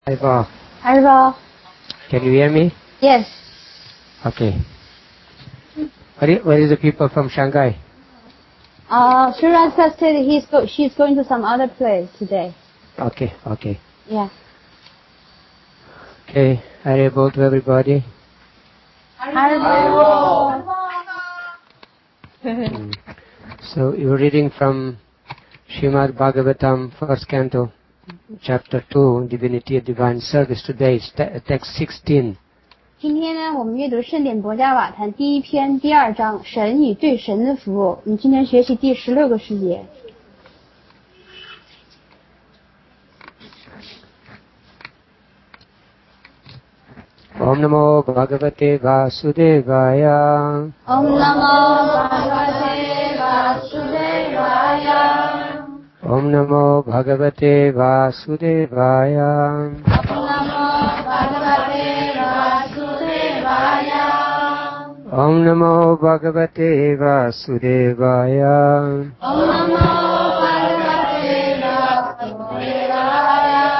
Hi, Bob. Hi, Bob. Can you hear me? Yes. Okay. Where is the people from Shanghai? Sriratha said she's going to some other place today. Okay. Yeah. Okay. Hare Bol to everybody. Hare So you're reading from Srimad Bhagavatam, first canto, chapter 2, Divinity of Divine Service. Today is text 16. 今天呢，我们阅读圣典博伽瓦坛第一篇第二章神与对神的服务。我们今天学习第16个世节。 Om Namo Bhagavate Vasudevaya. Om Namo Bhagavate Vasudevaya. Om Namo Bhagavate Vasudevaya. Om Namo Bhagavate Vasudevaya. Om Namo Bhagavate Vasudevaya.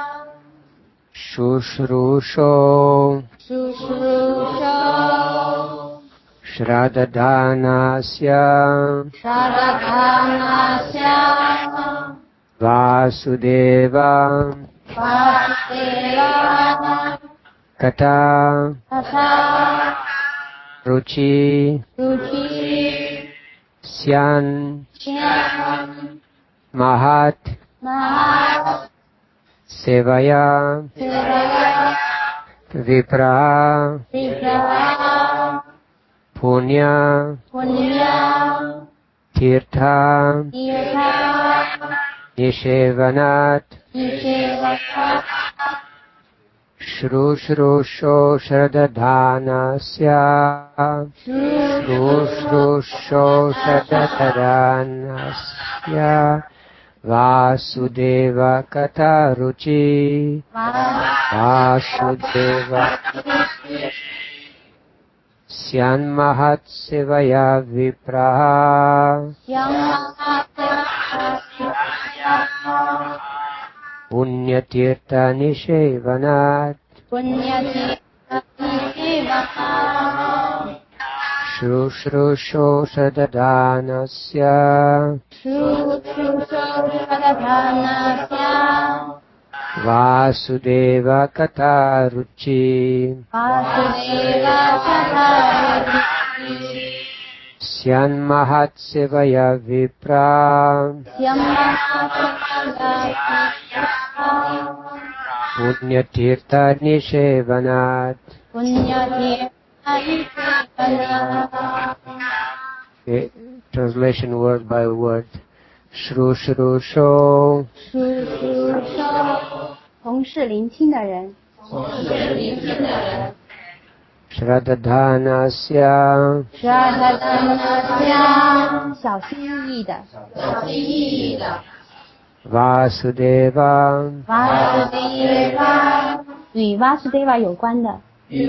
Shushrusho Shradhanasya Vasudeva Kata Ruchi Syan Mahat Sevaya Vipra Punya Tirtha Nishevanat Shrushrusho Shradhanasya Shrushrusho Shradhanasya Vasudeva Kataruchi Vasudeva Syanmahat Sevaya Vipraha Punyatirtha Nishevanat Shrushrusho Shradhanasya Vasudeva Kataruchi Syanmahat Sevaya Vipra Punyatirtha Nishevanat. Okay, translation word by word. Shrushrusho 同是聆听的人 Shradhanasya 小心翼翼的 Vasudeva 与 Vasudeva 有关的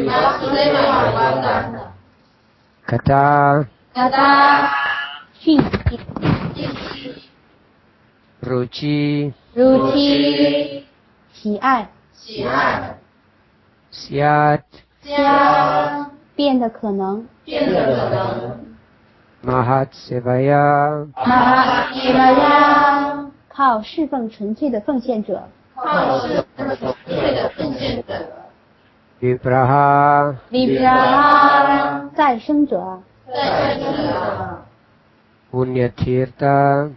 Kata 讯息 Ruchi 喜爱 Syat 变得可能 Mahat Sevaya 靠侍奉纯粹的奉献者 Vipraha 再生者 Punyatirtha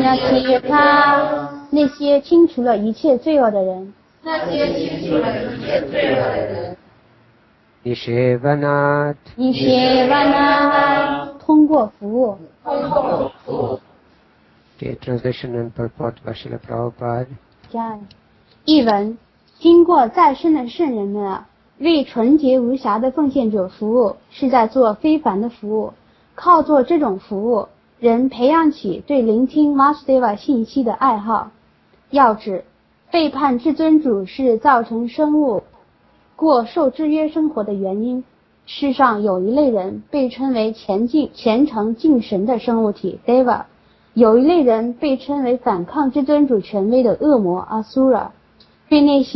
那些清除了一切罪恶的人 Nishevanat 通过服务 Okay, translation and purport by Srila Prabhupada. 译文经过再生的圣人们啊，为纯洁无瑕的奉献者服务，是在做非凡的服务。靠做这种服务，人培养起对聆听 Vasudeva 信息的爱好。要指背叛至尊主是造成生物过受制约生活的原因。世上有一类人被称为虔诚敬神的生物体 Deva， 有一类人被称为反抗至尊主权威的恶魔 Asura。对那些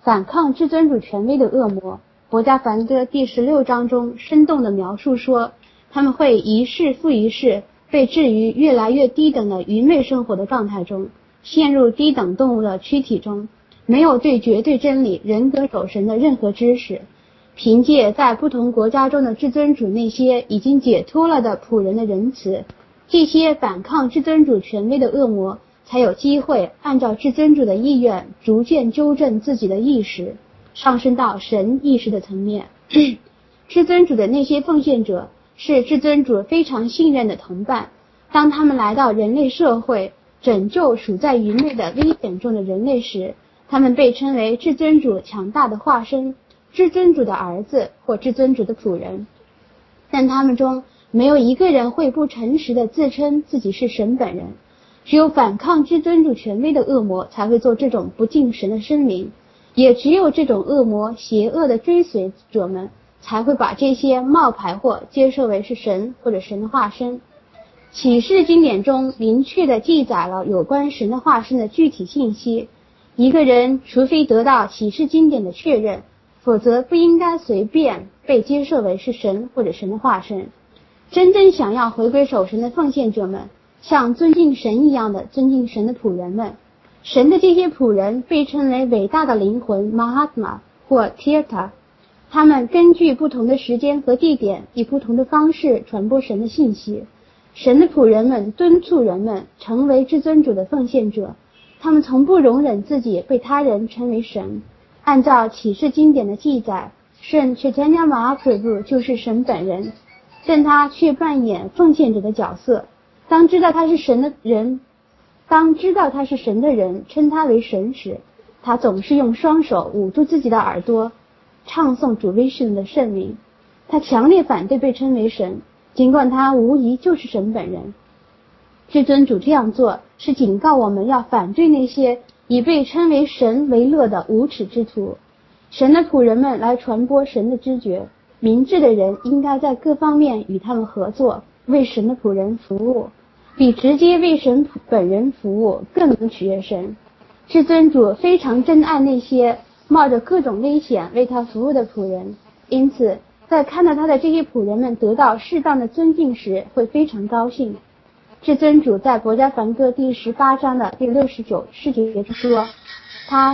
反抗至尊主权威的恶魔。博家梵歌第16章中生动地描述说，他们会一世复一世被置于越来越低等的愚昧生活的状态中，陷入低等动物的躯体中，没有对绝对真理人格守神的任何知识。凭借在不同国家中的至尊主那些已经解脱了的仆人的仁慈，这些反抗至尊主权威的恶魔才有机会按照至尊主的意愿逐渐纠正自己的意识，上升到神意识的层面。至尊主的那些奉献者是至尊主非常信任的同伴，当他们来到人类社会，拯救处在愚昧的危险中的人类时，他们被称为至尊主强大的化身，至尊主的儿子或至尊主的仆人。但他们中没有一个人会不诚实地自称自己是神本人，只有反抗至尊主权威的恶魔才会做这种不敬神的声明，也只有这种恶魔邪恶的追随者们才会把这些冒牌货接受为是神或者神的化身。启示经典中明确地记载了有关神的化身的具体信息，一个人除非得到启示经典的确认，否则不应该随便被接受为是神或者神的化身。真正想要回归守神的奉献者们，像尊敬神一样的尊敬神的仆人们。神的这些仆人被称为伟大的灵魂 Mahatma 或 Tirtha， 他们根据不同的时间和地点，以不同的方式传播神的信息。神的仆人们敦促人们成为至尊主的奉献者，他们从不容忍自己被他人称为神。按照启示经典的记载，圣 Chaitanya Mahaprabhu 就是神本人，但他却扮演奉献者的角色。当知道他是神的人称他为神时，他总是用双手捂住自己的耳朵，唱诵主威神的圣名。他强烈反对被称为神，尽管他无疑就是神本人。至尊主这样做是警告我们要反对那些以被称为神为乐的无耻之徒。神的仆人们来传播神的知觉，明智的人应该在各方面与他们合作，为神的仆人服务，比直接为神本人服务更能取悦神。至尊主非常珍爱那些冒着各种危险为他服务的仆人，因此在看到他的这些仆人们得到适当的尊敬时，会非常高兴。至尊主在博家梵歌第18章的第69世节中说，他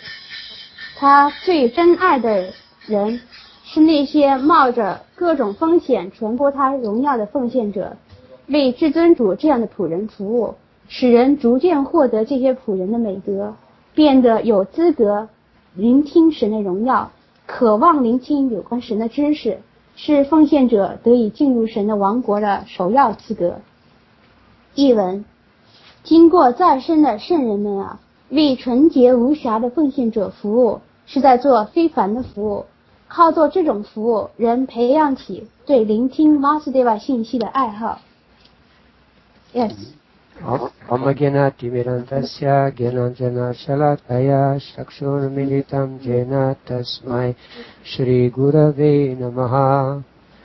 最珍爱的人是那些冒着各种风险传播他荣耀的奉献者，为至尊主这样的仆人服务，使人逐渐获得这些仆人的美德，变得有资格聆听神的荣耀，渴望聆听有关神的知识，是奉献者得以进入神的王国的首要资格。译文：经过再生的圣人们啊，为纯洁无瑕的奉献者服务，是在做非凡的服务。靠做这种服务，人培养起对聆听 Vasudeva 信息的爱好。Yes。 Omagena Timirantasya Gyananjana Shalataya Shakshurmilitam Jena Tasmai Shri Gurave Namaha.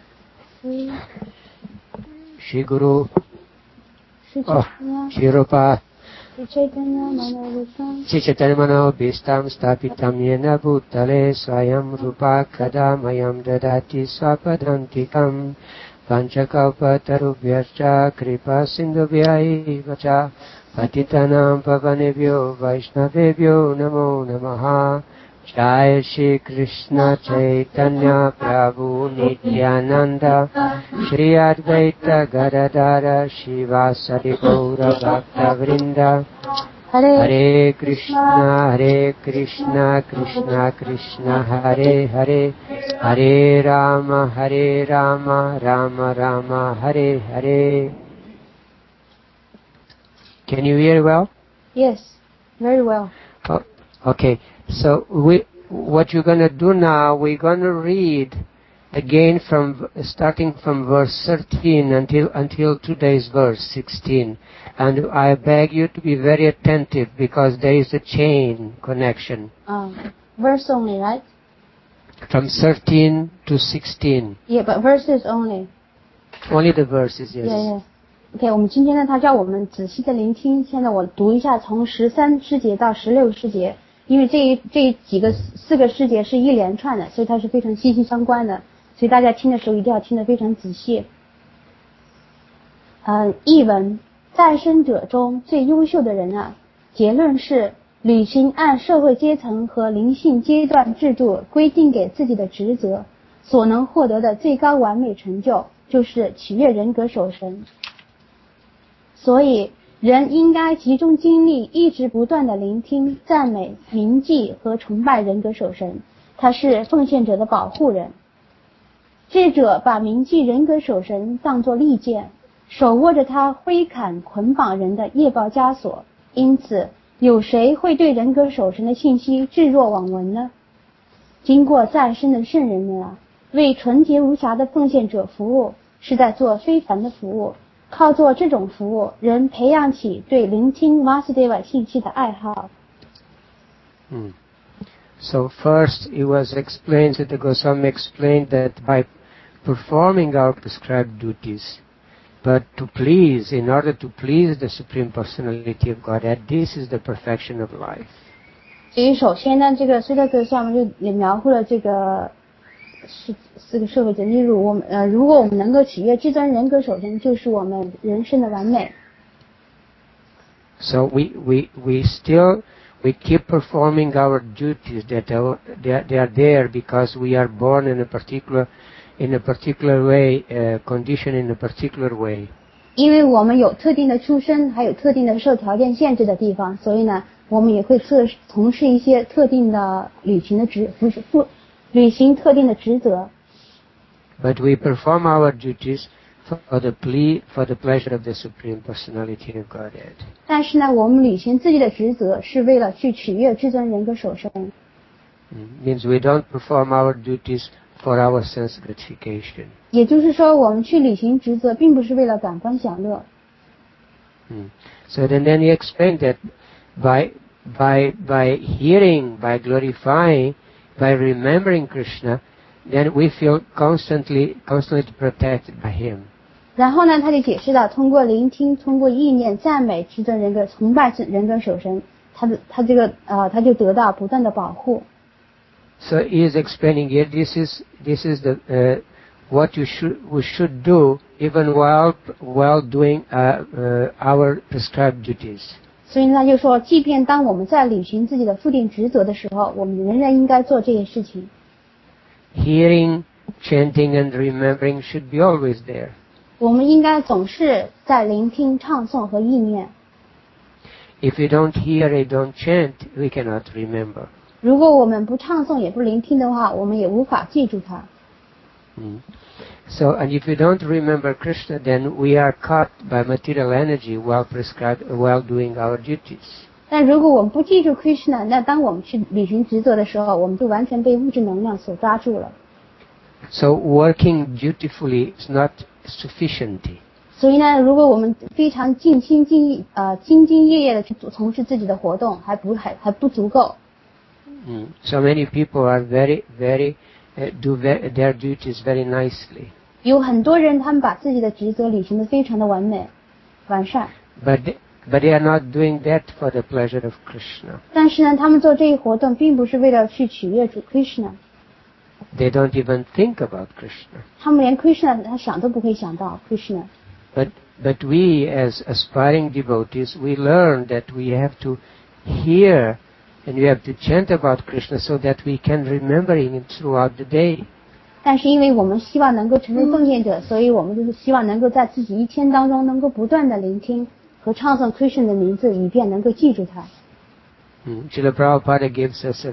Shri Guru Shri Rupa Shri Chaitanya Manobhistam Stapitam Yena Bhutale Swayam Rupa Kadamayam Dadati Swapadantikam Panchakalpatarubhyascha Kripa Sindhubhyaiva cha Patitanam Pavanebhyo Vaishnavebhyo Namo Namaha. Jai Shri Krishna Chaitanya Prabhu Nityananda Shri Advaita Gadadara Shivasari Gaura Bhakta Vrinda. Hare Krishna Krishna Krishna Hare Hare, Hare Rama Rama Rama Hare Hare. Can you hear well? Yes, very well. Oh, okay, so what you're going to do now, we're going to read again starting from verse 13 until today's verse 16. And I beg you to be very attentive because there is a chain connection. Verse only, right? From 13 to 16. Yeah, but verses only. Only the verses, yes. Yeah. OK， 我们今天呢，他叫我们仔细的聆听。现在我读一下从13师节到16师节， 因为这几个4个世界是一连串的，所以它是非常息息相关的，所以大家听的时候一定要听得非常仔细。译文，在生者中最优秀的人啊，结论是履行按社会阶层和灵性阶段制度规定给自己的职责所能获得的最高完美成就，就是取悦人格守神。所以人应该集中精力，一直不断地聆听、赞美、铭记和崇拜人格守神，他是奉献者的保护人。智者把铭记人格守神当作利剑，手握着它挥砍捆绑人的业报枷锁，因此有谁会对人格守神的信息置若罔闻呢？经过再生的圣人们啊，为纯洁无瑕的奉献者服务，是在做非凡的服务。靠做这种服务，人培养起对聆听 Vasudeva 信息的爱好。 So first it was explained that the Goswami explained that by performing our prescribed duties, but in order to please the Supreme Personality of Godhead, this is the perfection of life. 所以首先呢，这个苏特格萨姆就也描绘了这个四个社会者，例如如果我们能够取悦至尊人格守神，就是我们人生的完美。 So we keep performing our duties that they are there because we are born in a particular way, conditioned in a particular way. 因为我们有特定的出身，还有特定的受条件限制的地方，所以呢，我们也会从事一些特定的履行特定的职责。 But we perform our duties for the pleasure of the Supreme Personality of Godhead. 但是呢，我们履行自己的职责是为了去取悦至尊人格守神。 Means we don't perform our duties for our sense gratification. 也就是说，我们去履行职责，并不是为了感官享乐。 So then he explained that by hearing, by glorifying, by remembering Krishna, then we feel constantly protected by him. 然后呢，他就解释到，通过聆听，通过意念赞美至尊人格，崇拜人格守神，他就得到不断的保护。 So he is explaining here. This is the what we should do even while doing our prescribed duties. 所以他就说，即便当我们在履行自己的附定职责的时候，我们仍然应该做这些事情。 Hearing, chanting, and remembering should be always there. 我们应该总是在聆听、唱诵和意念。 If we don't hear, we don't chant, we cannot remember. 如果我们不唱诵也不聆听的话，我们也无法记住它。 So, and if we don't remember Krishna, then we are caught by material energy while doing our duties. 但如果我们不记住 Krishna， 那当我们去履行职责的时候，我们就完全被物质能量所抓住了。 So working dutifully is not sufficient. 所以呢，如果我们非常尽心尽心业业的去从事自己的活动，还不足够。 So many people are do their duties very nicely. 有很多人他们把自己的职责履行得非常的完善。 But they are not doing that for the pleasure of Krishna. 但是呢，他们做这一活动并不是为了去取悦主 Krishna。 They don't even think about Krishna. 他们连 Krishna 他想都不会想到 Krishna。 But we as aspiring devotees, we learn that we have to hear and we have to chant about Krishna so that we can remember him throughout the day. 但是因为我们希望能够成为奉献者，所以我们就是希望能够在自己一天当中能够不断的聆听和唱诵 Krishna 的名字，以便能够记住他。 Srila Prabhupada gives us a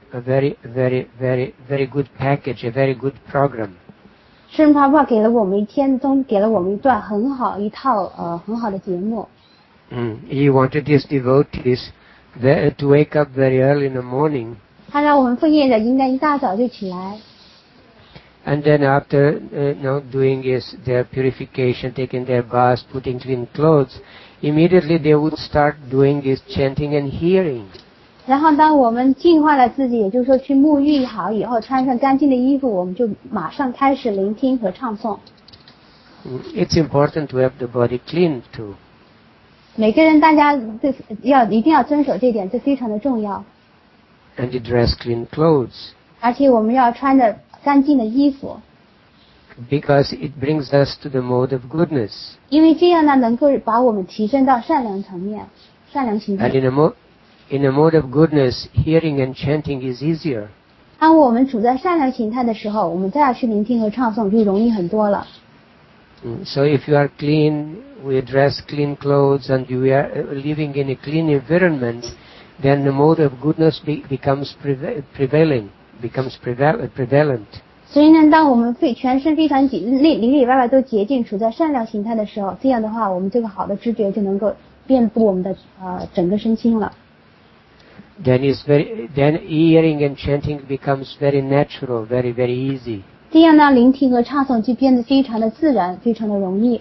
very good package, a very good program. 圣人Prabhupada给了我们一段很好的节目。 He wanted his devotees to wake up very early in the morning. 他让我们奉献者应该一大早就起来。 And then after doing their purification, taking their baths, putting clean clothes, immediately they would start doing this chanting and hearing. 然后当我们净化了自己，也就是说去沐浴好以后，穿上干净的衣服，我们就马上开始聆听和唱诵。 It's important to have the body clean too. 每个人大家一定要遵守这点，这非常的重要。 and to dress clean clothes, 而且我们要穿着干净的衣服， because it brings us to the mode of goodness. 因为这样呢能够把我们提升到善良层面、善良形态。 And in a mode of goodness, hearing and chanting is easier. 当我们处在善良形态的时候，我们再要去聆听和唱诵就容易很多了。 So if you are clean, we dress clean clothes, and you are living in a clean environment, then the mode of goodness becomes prevalent. 所以呢，当我们全身非常里里外外都洁净，处在善良形态的时候，这样的话，我们这个好的知觉就能够遍布我们的整个身心了。 Then hearing and chanting becomes very natural, very easy. 这样呢，聆听和唱诵就变得非常的自然，非常的容易。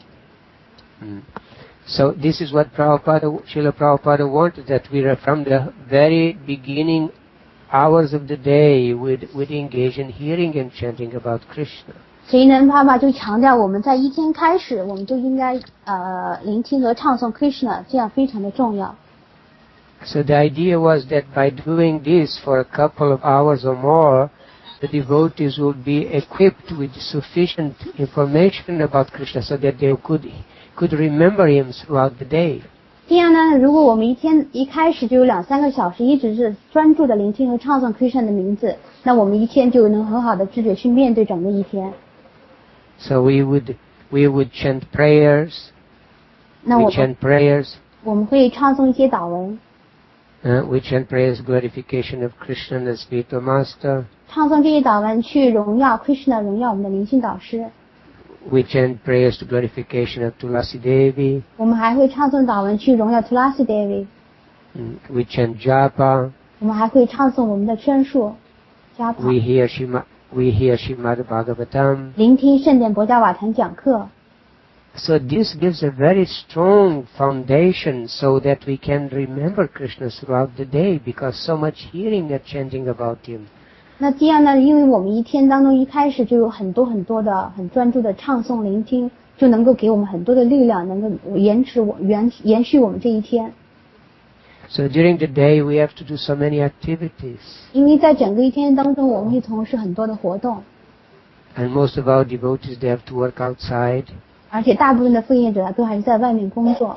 So this is what Srila Prabhupada wanted, that we are from the very beginning hours of the day would engage in hearing and chanting about Krishna. 所以呢，爸爸就强调我们在一天开始，我们就应该聆听和唱诵 Krishna， 这样非常的重要。 So the idea was that by doing this for a couple of hours or more, the devotees would be equipped with sufficient information about Krishna so that they could remember him throughout the day. 这样呢，如果我们一开始就有2-3个小时一直是专注的聆听和唱诵 Krishna 的名字，那我们一天就能很好的知觉去面对整个一天。 So we would chant prayers. 那 We chant prayers. 我们会唱诵一些祷文， We chant prayers, glorification of Krishna, the spiritual master. 唱诵这些祷文去荣耀 Krishna， 荣耀我们的灵性导师。 We chant prayers to glorification of Tulasi Devi. 我们还会唱诵祷文去荣耀 Tulasi Devi。 We chant japa. 我们还会唱诵我们的圈数 japa。 We hear Srimad Bhagavatam. 聆听圣典博伽瓦坛讲课。 So this gives a very strong foundation so that we can remember Krishna throughout the day, because so much hearing and chanting about him. 那这样呢，因为我们一天当中一开始就有很多的很专注的唱诵聆听，就能够给我们很多的力量，能够延续我们这一天。 So during the day we have to do so many activities. 因为在整个一天当中，我们会从事很多的活动， And most of our devotees, they have to work outside, 而且大部分的奉献者都还是在外面工作，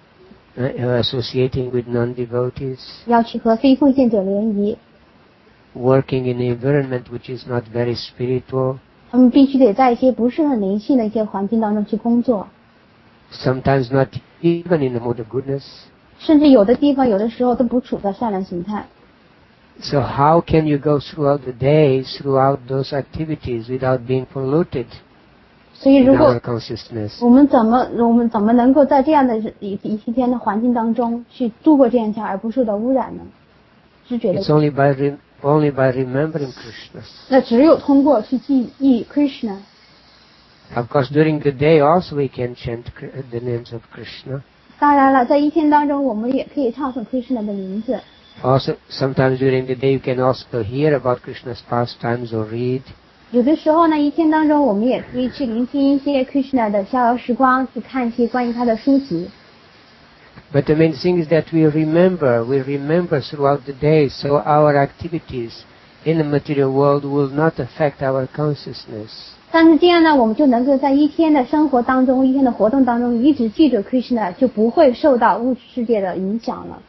associating with non-devotees, 要去和非奉献者联谊， working in an environment which is not very spiritual. 他们必须得在一些不是很灵性的一些环境当中去工作， Sometimes not even in the mode of goodness. 甚至有的地方有的时候都不处在善良形态。 So how can you go throughout the day, throughout those activities, without being polluted 所以 in 如果 our consciousness? 我们怎么能够在这样的一天的环境当中去度过这样一天而不受到污染呢？知觉的 It's only by remembering Krishna. 那只有通过去记忆 Krishna。 Of course, during the day also we can chant the names of Krishna. 当然了，在一天当中我们也可以唱诵 Krishna 的名字。 Also, sometimes during the day you can also hear about Krishna's pastimes or read. 有的时候呢，一天当中我们也可以去聆听一些 Krishna 的逍遥时光，去看一些关于他的书籍。 But the main thing is that we remember throughout the day, so our activities in the material world will not affect our consciousness. 但是这样呢，我们就能够在一天的生活当中，一天的活动当中，一直记住 Krishna， 就不会受到物质世界的影响了。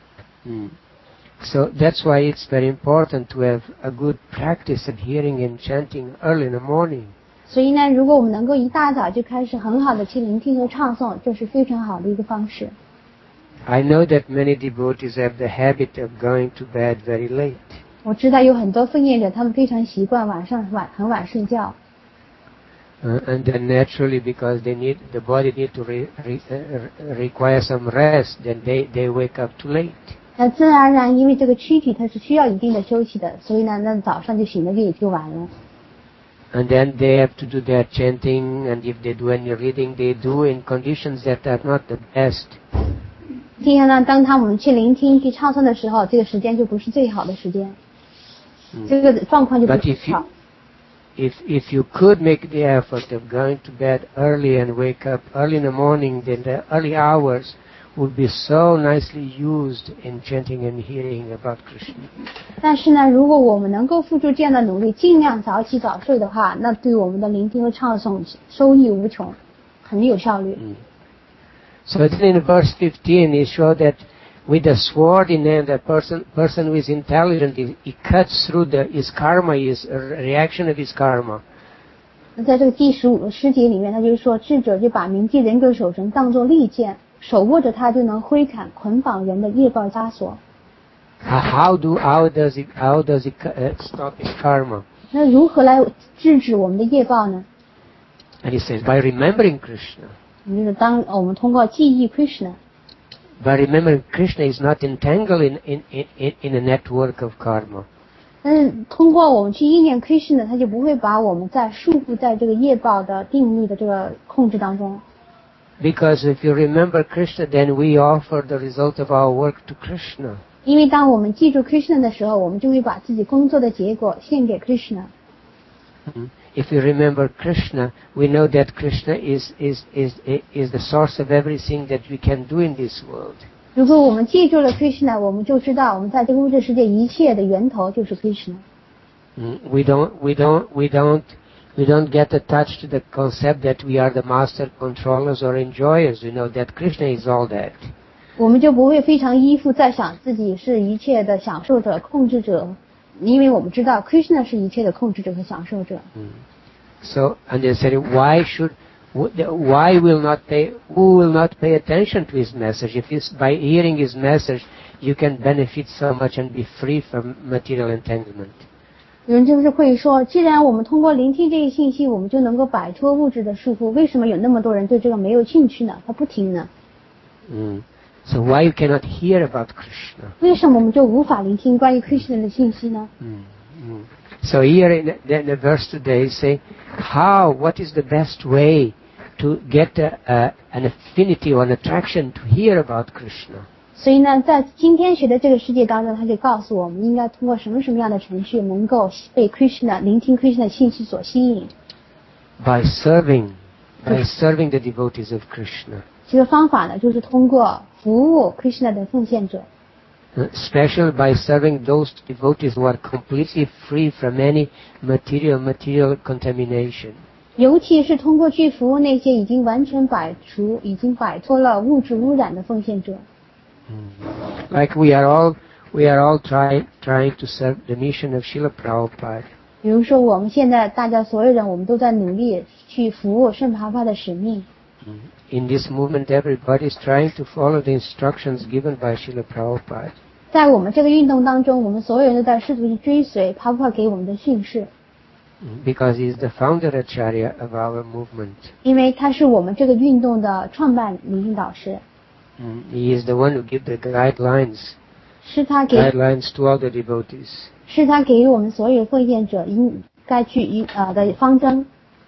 So that's why it's very important to have a good practice of hearing and chanting early in the morning. 所以呢，如果我们能够一大早就开始很好的去聆听和唱诵，这是非常好的一个方式。 I know that many devotees have the habit of going to bed very late. 我知道有很多奉献者，他们非常习惯很晚睡觉。 And then naturally, because the body need to require some rest, then they wake up too late. 那自然而然，因为这个躯体它是需要一定的休息的，所以呢，那早上就醒的也就晚了。 And then they have to do their chanting, and if they do any reading, they do in conditions that are not the best. 这样呢，当我们去聆听、去唱诵的时候，这个时间就不是最好的时间，这个状况就不是好。 If you could make the effort of going to bed early and wake up early in the morning, then the early hours would be so nicely used in chanting and hearing about Krishna. 但是呢，如果我们能够付出这样的努力，尽量早起早睡的话，那对我们的聆听和唱诵收益无穷，很有效率。 So then in verse 15, he showed that with the sword in hand, a person who is intelligent, he cuts through his karma, his reaction of his karma. 那在这个第15个诗节里面，他就是说，智者就把铭记人格守绳当作利剑，手握着它就能挥砍捆绑人的业报枷锁。 How does it stop his karma? 那如何来制止我们的业报呢？ And he says, by remembering Krishna. 就是当我们通过记忆 Krishna。 By remembering Krishna is not entangled in a network of karma. 但是通过我们去意念 Krishna， 他就不会把我们在束缚在这个业报的定律的这个控制当中。 Because if you remember Krishna, then we offer the result of our work to Krishna. 因为当我们记住 Krishna 的时候，我们就会把自己工作的结果献给 Krishna。 If you remember Krishna, we know that Krishna is the source of everything that we can do in this world. 如果我们记住了 Krishna， 我们就知道我们在这个物质世界一切的源头就是 Krishna。 We don't get attached to the concept that we are the master controllers or enjoyers. We know that Krishna is all that. 我们就不会非常依附在想自己是一切的享受者、控制者，因为我们知道 Krishna 是一切的控制者和享受者。 So, and they said, who will not pay attention to his message? If by hearing his message, you can benefit so much and be free from material entanglement. 有人就是会说，既然我们通过聆听这些信息，我们就能够摆脱物质的束缚，为什么有那么多人对这个没有兴趣呢？他不听呢 ？So why you cannot hear about Krishna? 为什么我们就无法聆听关于 Krishna 的信息呢 ？So here in the verse today, say, what is the best way to get an affinity or an attraction to hear about Krishna? 所以呢，在今天学的这个世界当中，他就告诉我们应该通过什么样的程序能够被 Krishna 聆听 Krishna 的信息所吸引。 By serving the devotees of Krishna. 这个方法呢，就是通过服务 Krishna 的奉献者。 Especially by serving those devotees who are completely free from any material contamination. 尤其是通过去服务那些已经完全摆脱了物质污染的奉献者。 Like we are all trying to serve the mission of Srila Prabhupada. 比如说，我们现在大家所有人，我们都在努力去服务圣帕帕的使命。 In this movement, everybody is trying to follow the instructions given by Srila Prabhupada. 在我们这个运动当中，我们所有人都在试图去追随帕帕给我们的训示。 Because he is the founder acharya of our movement. 因为他是我们这个运动的创办灵性导师。 He is the one who gives the guidelines. 是他给 guidelines to all the devotees. 是他给予我们所有奉献者应该去的方针。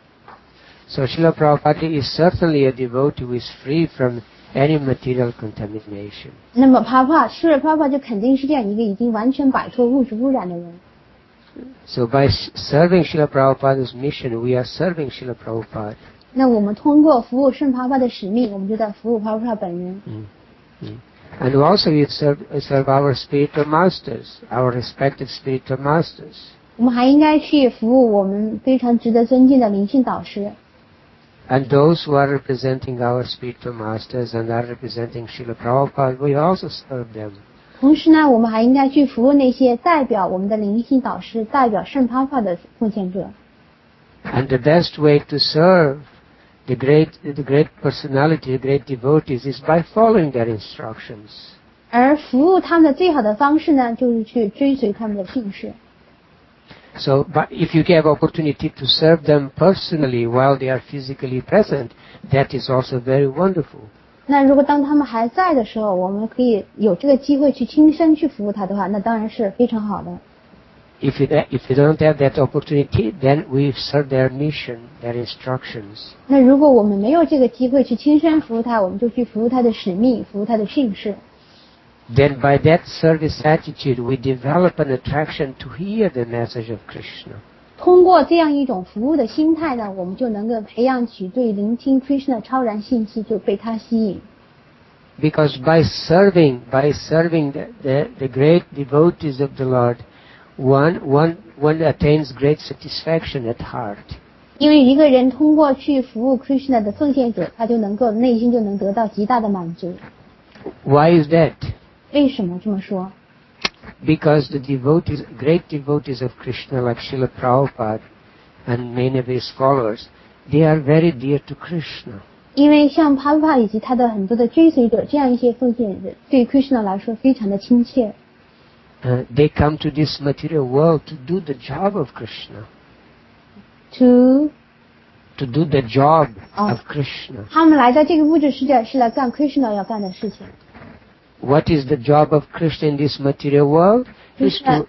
So Srila Prabhupada is certainly a devotee who is free from any material contamination. 那么Srila Prabhupada就肯定是这样一个已经完全摆脱物质污染的人。 So by serving Srila Prabhupada's mission, we are serving Srila Prabhupada. 那我们通过服务圣帕帕的使命，我们就在服务帕帕本人。 And also we serve our spiritual masters, our respected spiritual masters. 我们还应该去服务我们非常值得尊敬的灵性导师。 And those who are representing our spiritual masters and are representing Srila Prabhupada, we also serve them. 同时呢，我们还应该去服务那些代表我们的灵性导师、代表圣帕帕的奉献者。 And the best way to serve the great personality, the great devotees, is by following their instructions. 而服务他们的最好的方式呢，就是去追随他们的训示。 So, but if you have opportunity to serve them personally while they are physically present, that is also very wonderful. 那如果当他们还在的时候，我们可以有这个机会去亲身去服务他的话，那当然是非常好的。 If you don't have that opportunity, then we serve their mission, their instructions. 那如果我们没有这个机会去亲身服务他，我们就去服务他的使命，服务他的训示。 Then by that service attitude, we develop an attraction to hear the message of Krishna. 通过这样一种服务的心态呢，我们就能够培养起对聆听 Krishna 超然信息就被他吸引。 Because by serving the great devotees of the Lord, one attains great satisfaction at heart. 因为一个人通过去服务 Krishna 的奉献者，他就能够内心就能得到极大的满足。 Why is that? 为什么这么说？ Because the devotees, great devotees of Krishna like Srila Prabhupada and many of his followers, they are very dear to Krishna. 因为像帕布帕以及他的很多的追随者，这样一些奉献者，对 Krishna 来说非常的亲切。 They come to this material world to do the job of Krishna. To do the job of Krishna. 他们来到这个物质世界是来干 Krishna 要干的事情。 What is the job of Krishna in this material world? Is to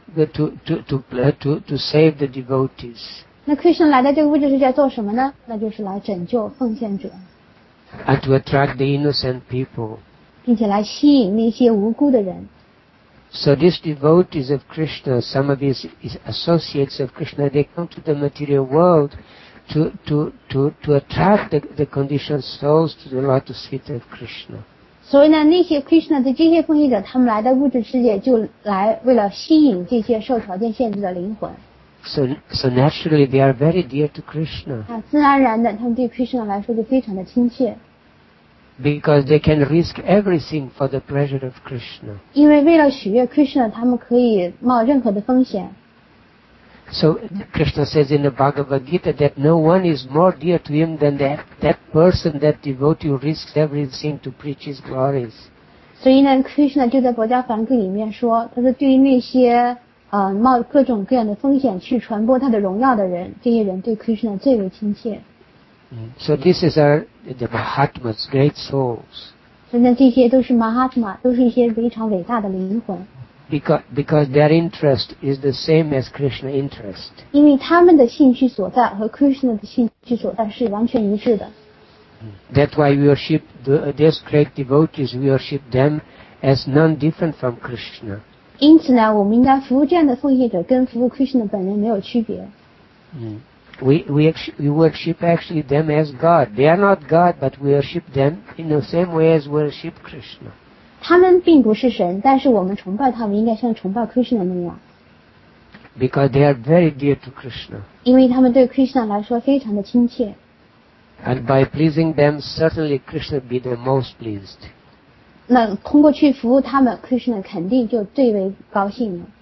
save the devotees. 那 Krishna 来到这个物质世界做什么呢？那就是来拯救奉献者。 And to attract the innocent people. 并且来吸引那些无辜的人。 So these devotees of Krishna, some of his associates of Krishna, they come to the material world to attract the conditioned souls to the lotus feet of Krishna. 所以呢，那些 Krishna 的这些奉献者，他们来到物质世界，就来为了吸引这些受条件限制的灵魂。 So naturally they are very dear to Krishna. 自然而然的，他们对 Krishna 来说就非常的亲切。 Because they can risk everything for the pleasure of Krishna. 因为为了喜悦 Krishna， 他们可以冒任何的风险。 So Krishna says in the Bhagavad Gita that no one is more dear to him than that person, that devotee who risks everything to preach his glories. 所以呢 ，Krishna 就在《薄伽梵歌》里面说，他说对于那些冒各种各样的风险去传播他的荣耀的人，这些人对 Krishna 最为亲切。 So this is the Mahatmas, great souls. 所以呢，这些都是 Mahatma， 都是一些非常伟大的灵魂。 Because their interest is the same as Krishna interest. 因为他们的兴趣所在和 Krishna 的兴趣所在是完全一致的。 That's why we worship these great devotees. We worship them as none different from Krishna. 因此呢，我们应该服务这样的奉献者，跟服务 Krishna 本人没有区别。 We worship actually them as God. They are not God, but we worship them in the same way as we worship Krishna. 他们并不是神，但是我们崇拜他们应该像崇拜 Krishna 那样。 Because they are very dear to Krishna. 因为他们对 Krishna 来说非常的亲切。 And by pleasing them, certainly Krishna be the most pleased. 那通过去服务他们 ，Krishna 肯定就最为高兴了。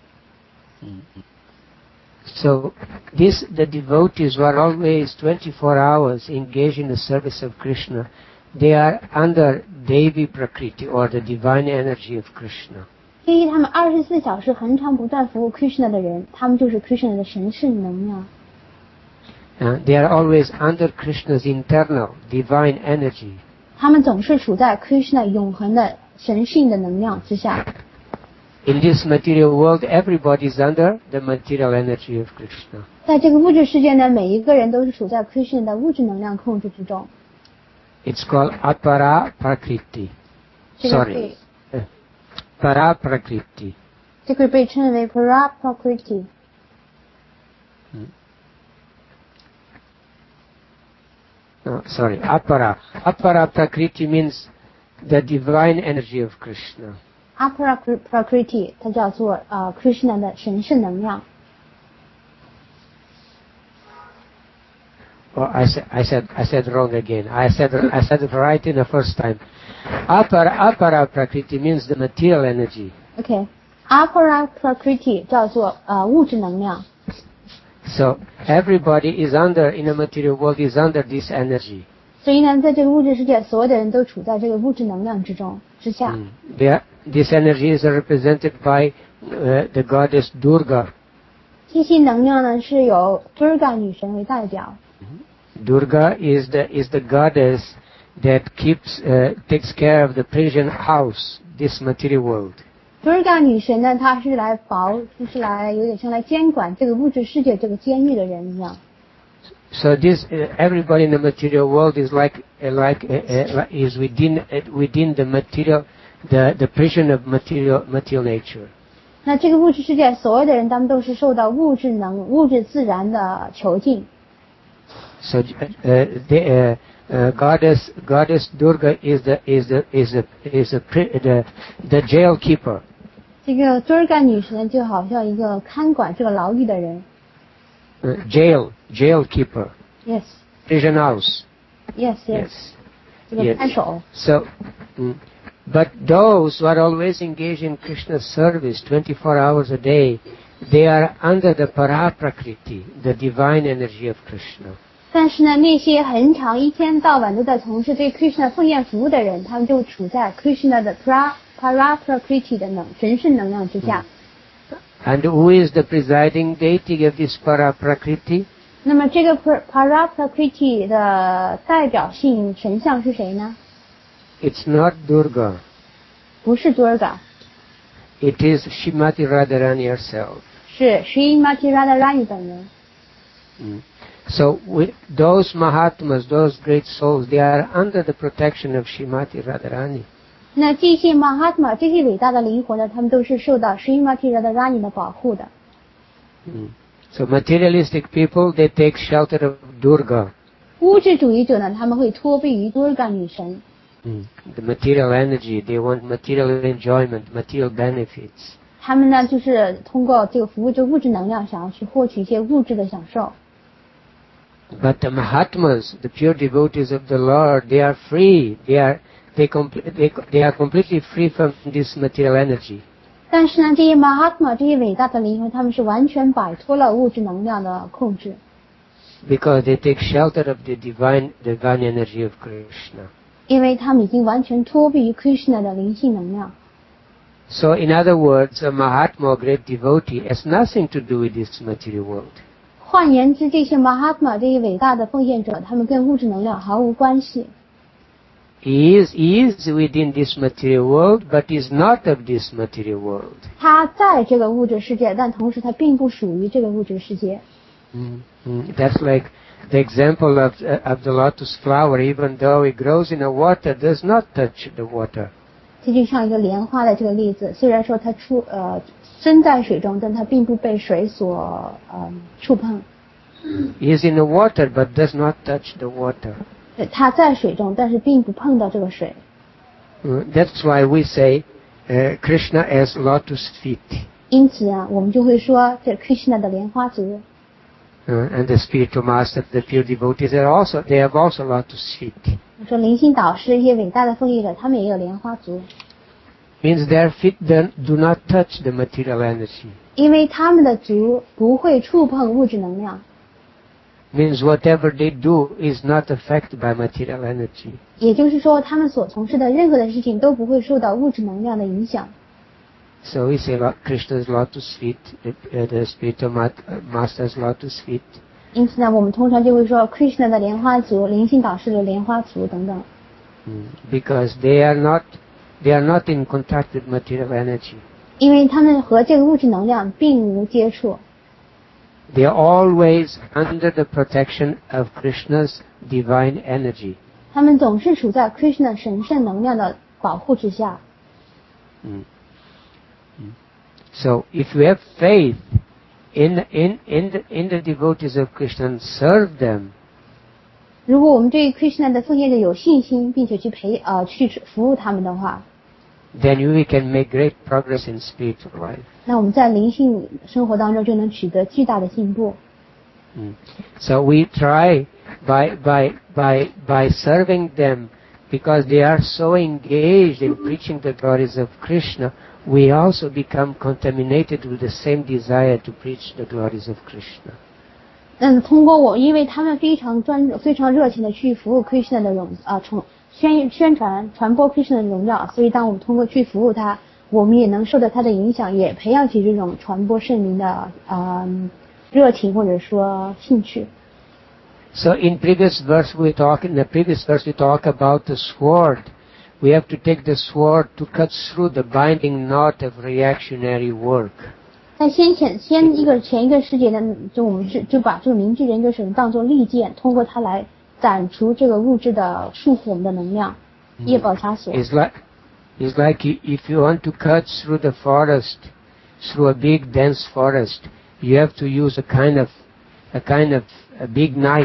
So the devotees who are always 24 hours engaged in the service of Krishna, they are under Devi Prakriti or the divine energy of Krishna. 这些他们24小时恒常不断服务 Krishna 的人，他们就是 Krishna 的神圣能量。 They are always under Krishna's internal divine energy. 他们总是处在 Krishna 永恒的神性的能量之下。 In this material world, everybody is under the material energy of Krishna. 在这个物质世界呢，每一个人都是处在 Krishna 的物质能量控制之中。 It's called Apara Prakriti. Sorry. Para Prakriti. 这个被称为 Para Prakriti. Sorry, Apara. Apara Prakriti means the divine energy of Krishna. Apara Prakriti 它叫做Krishna 的神圣能量。 Oh, I said wrong again. I said it right in the first time. Apara Prakriti means the material energy. Okay. Apara Prakriti 叫做物质能量。 So everybody is under in the material world is under this energy. 所以呢，在这个物质世界，所有的人都处在这个物质能量之下。 This energy is represented by the goddess Durga. 这些能量呢，是由 Durga 女神为代表。 Durga is the goddess that takes care of the prison house, this material world. Durga 女神呢，她是来就是来有点像来监管这个物质世界这个监狱的人一样。 So this everybody in the material world is is within the material the prison of material nature. 那这个物质世界所有的人，他们都是受到物质自然的囚禁。 So goddess Durga is the jail keeper. 这个尊干女神就好像一个看管这个牢狱的人。 jail keeper. Yes. Prison house. Yes. 这个看守。 So, but those who are always engaged in Krishna's service 24 hours a day, they are under the Paraprakriti, the divine energy of Krishna. 但是呢，那些很常一天到晚都在从事对 Krishna 奉献服务的人，他们就处在 Krishna 的 Paraprakriti 的神圣能量之下。 And who is the presiding deity of this Paraprakriti? 那么这个 Paraprakriti 的代表性神像是谁呢？ It's not Durga. 不是 Durga. It is Srimati Radharani herself. 是 Srimati Radharani 本人。 So those Mahatmas, those great souls, they are under the protection of Srimati Radharani. 那这些 Mahatma 这些伟大的灵魂呢，他们都是受到 Srimati Radharani 的保护的。 So materialistic people, they take shelter of Durga. 物质主义者呢，他们会托庇于 Durga 女神。 The material energy, they want material enjoyment, material benefits. 他们呢，就是通过这个服务这物质能量，想要去获取一些物质的享受。 But the Mahatmas, the pure devotees of the Lord, they are free. They are completely free from this material energy. 但是呢，这些 Mahatma 这些伟大的灵魂，他们是完全摆脱了物质能量的控制。 Because they take shelter of the divine energy of Krishna. 因为他们已经完全托庇于 Krishna 的灵性能量。 So in other words, a Mahatma, a great devotee, has nothing to do with this material world. 换言之，这些 Mahatma 这些伟大的奉献者，他们跟物质能量毫无关系。 He is within this material world, but is not of this material world. 他在这个物质世界，但同时他并不属于这个物质世界。 That's like the example of the lotus flower. Even though it grows in the water, does not touch the water. 这就像一个莲花的这个例子，虽然说它身在水中，但它并不被水所触碰。 He is in the water, but does not touch the water. 它在水中，但是并不碰到这个水。 That's why we say Krishna has lotus feet. 因此啊，我们就会说这 Krishna 的莲花足。 And the spiritual masters, the pure devotees, they have also lotus feet. 我说灵性导师一些伟大的奉献者，他们也有莲花足。 Means their feet do not touch the material energy. 因为他们的足不会触碰物质能量。 Means whatever they do is not affected by material energy. 也就是说，他们所从事的任何的事情都不会受到物质能量的影响。 So we say Krishna's lotus feet, the spiritual master's lotus feet. 因此呢，我们通常就会说 Krishna 的莲花足、灵性导师的莲花足等等。 Because they are not in contact with material energy. 因为他们和这个物质能量并无接触。 They are always under the protection of Krishna's divine energy. 他们总是处在 Krishna 神圣能量的保护之下。 So if we have faith in the devotees of Krishna and serve them, 如果我们对 Krishna 的奉献者有信心，并且去服务他们的话， then we can make great progress in spiritual life. 那我们在灵性生活当中就能取得巨大的进步。 So we try by serving them, because they are so engaged in preaching the glories of Krishna, we also become contaminated with the same desire to preach the glories of Krishna. 通过因为他们非常热情的去服务 Krishna 的传播 Krishna 的荣耀，所以当我们通过去服务他，我们也能受到他的影响，也培养起这种传播圣灵的热情或者说兴趣。 So in the previous verse we talk about the sword. We have to take the sword to cut through the binding knot of reactionary work. 在前一个世界呢，我们就把这个明智人格神当作利剑，通过它来斩除这个物质的束缚我们的能量，业报枷锁。 It's like if you want to cut through the forest, through a big dense forest, you have to use a kind of a big knife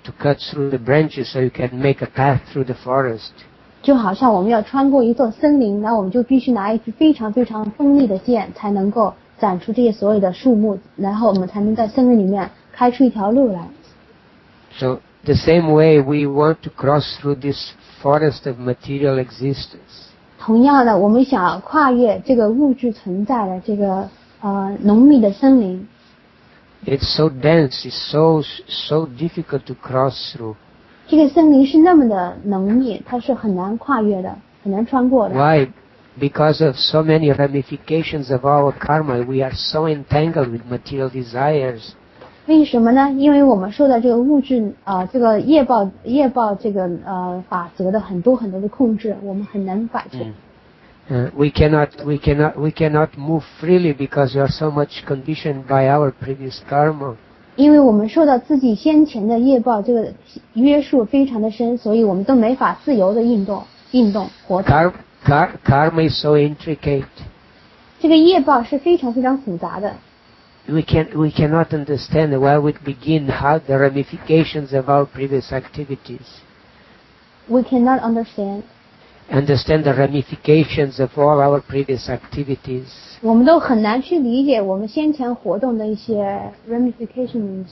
to cut through the branches so you can make a path through the forest. 就好像我们要穿过一座森林，那我们就必须拿一支非常非常锋利的剑，才能够斩除这些所有的树木，然后我们才能在森林里面开出一条路来。 So the same way we want to cross through this forest of material existence. 同样的，我们想跨越这个物质存在的这个浓密的森林。 It's so dense, it's so difficult to cross through. 这个森林是那么的浓密，它是很难跨越的，很难穿过的。 Why? Because of so many ramifications of our karma, we are so entangled with material desires. 为什么呢？因为我们受到这个物质这个业报这个法则的很多的控制，我们很难摆脱。 We cannot move freely because we are so much conditioned by our previous karma. 因为我们受到自己先前的业报这个约束非常的深，所以我们都没法自由的运动活动。 Karma is so intricate. 这个业报是非常非常复杂的。 We cannot understand where we begin, how the ramifications of our previous activities. We cannot understand the ramifications of all our previous activities. 我们都很难去理解我们先前活动的一些 ramifications.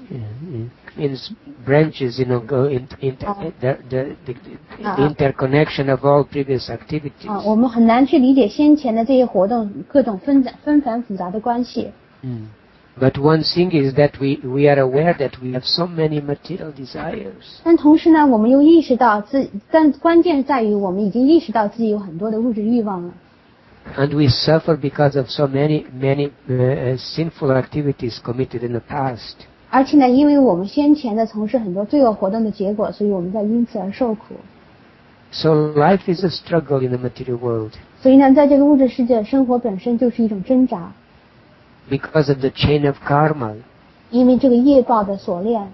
Means branches, go the interconnection of all previous activities. 我们很难去理解先前的这些活动各种纷繁复杂的关系。 But one thing is that we are aware that we have so many material desires. 但同时呢，我们又意识到但关键在于我们已经意识到自己有很多的物质欲望了。 And we suffer because of so many sinful activities committed in the past. 而且呢，因为我们先前的从事很多罪恶活动的结果，所以我们在因此而受苦。 So life is a struggle in the material world. 所以呢，在这个物质世界，生活本身就是一种挣扎。 Because of the chain of karma. 因为这个业报的锁链。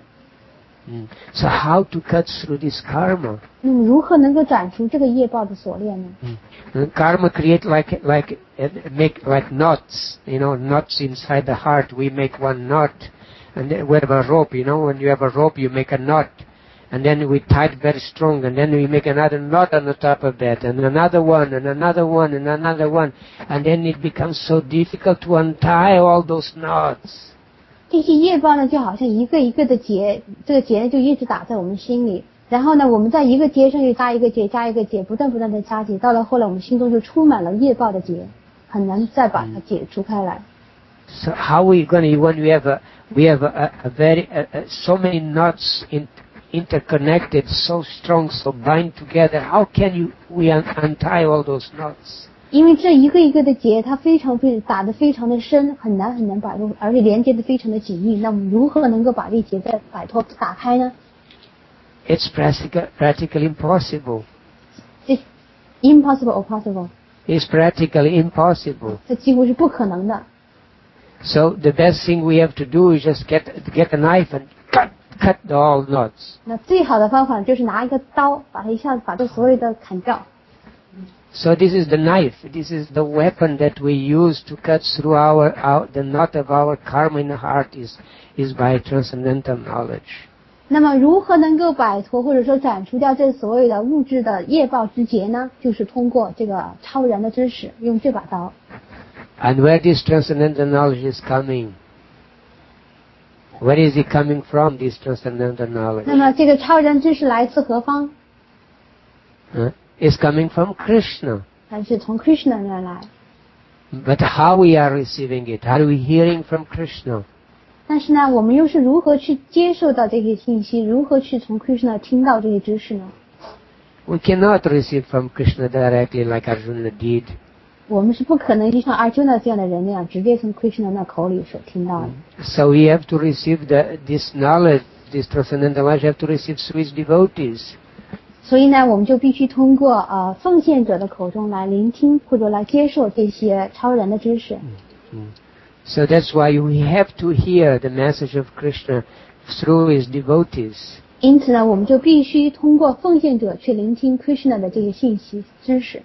So how to cut through this karma? 那么如何能够斩除这个业报的锁链呢 ？Karma create make like knots, knots inside the heart. We make one knot, and then we have a rope. When you have a rope, you make a knot, and then we tie it very strong, and then we make another knot on the top of that, and another one, and another one, and another one, and then it becomes so difficult to untie all those knots. 这些业报呢，就好像一个一个的结，这个结就一直打在我们心里。然后呢，我们在一个结上又加一个结，加一个结，不断的加结，到了后来，我们心中就充满了业报的结，很难再把它解除开来。 So how we going to when we have a very so many knots interconnected, so strong, so bind together? How can we untie all those knots? 因为这一个一个的结，它打得非常的深，很难摆脱，而且连接得非常的紧密。那么如何能够把这结再打开呢？ It's practically impossible. It's impossible or possible? It's practically impossible. 这几乎是不可能的。 So the best thing we have to do is just get a knife and cut all knots. 那最好的方法就是拿一个刀，把它一下子把这所有的砍掉。 So this is the knife. This is the weapon that we use to cut through the knot of our karma in the heart is by transcendental knowledge. 那么如何能够摆脱或者说斩除掉这所有的物质的业报之结呢？就是通过这个超然的知识，用这把刀。 And where this transcendental knowledge is coming? Where is it coming from, this transcendental knowledge? 那么这个超然知识来自何方 ？It's coming from Krishna. 它是从 Krishna 那儿来。 But how we are receiving it? How are we hearing from Krishna? 但是呢，我们又是如何去接受到这些信息？如何去从 Krishna 听到这些知识呢？ We cannot receive from Krishna directly like Arjuna did. 我们是不可能就像 Arjuna 这样的人那样，直接从 Krishna 那口里所听到的。 So we have to receive this knowledge, this transcendental knowledge, have to receive through his devotees. 所以呢，我们就必须通过奉献者的口中来聆听或者来接受这些超然的知识。 So that's why we have to hear the message of Krishna through his devotees. 因此呢，我们就必须通过奉献者去聆听 Krishna 的这个信息知识。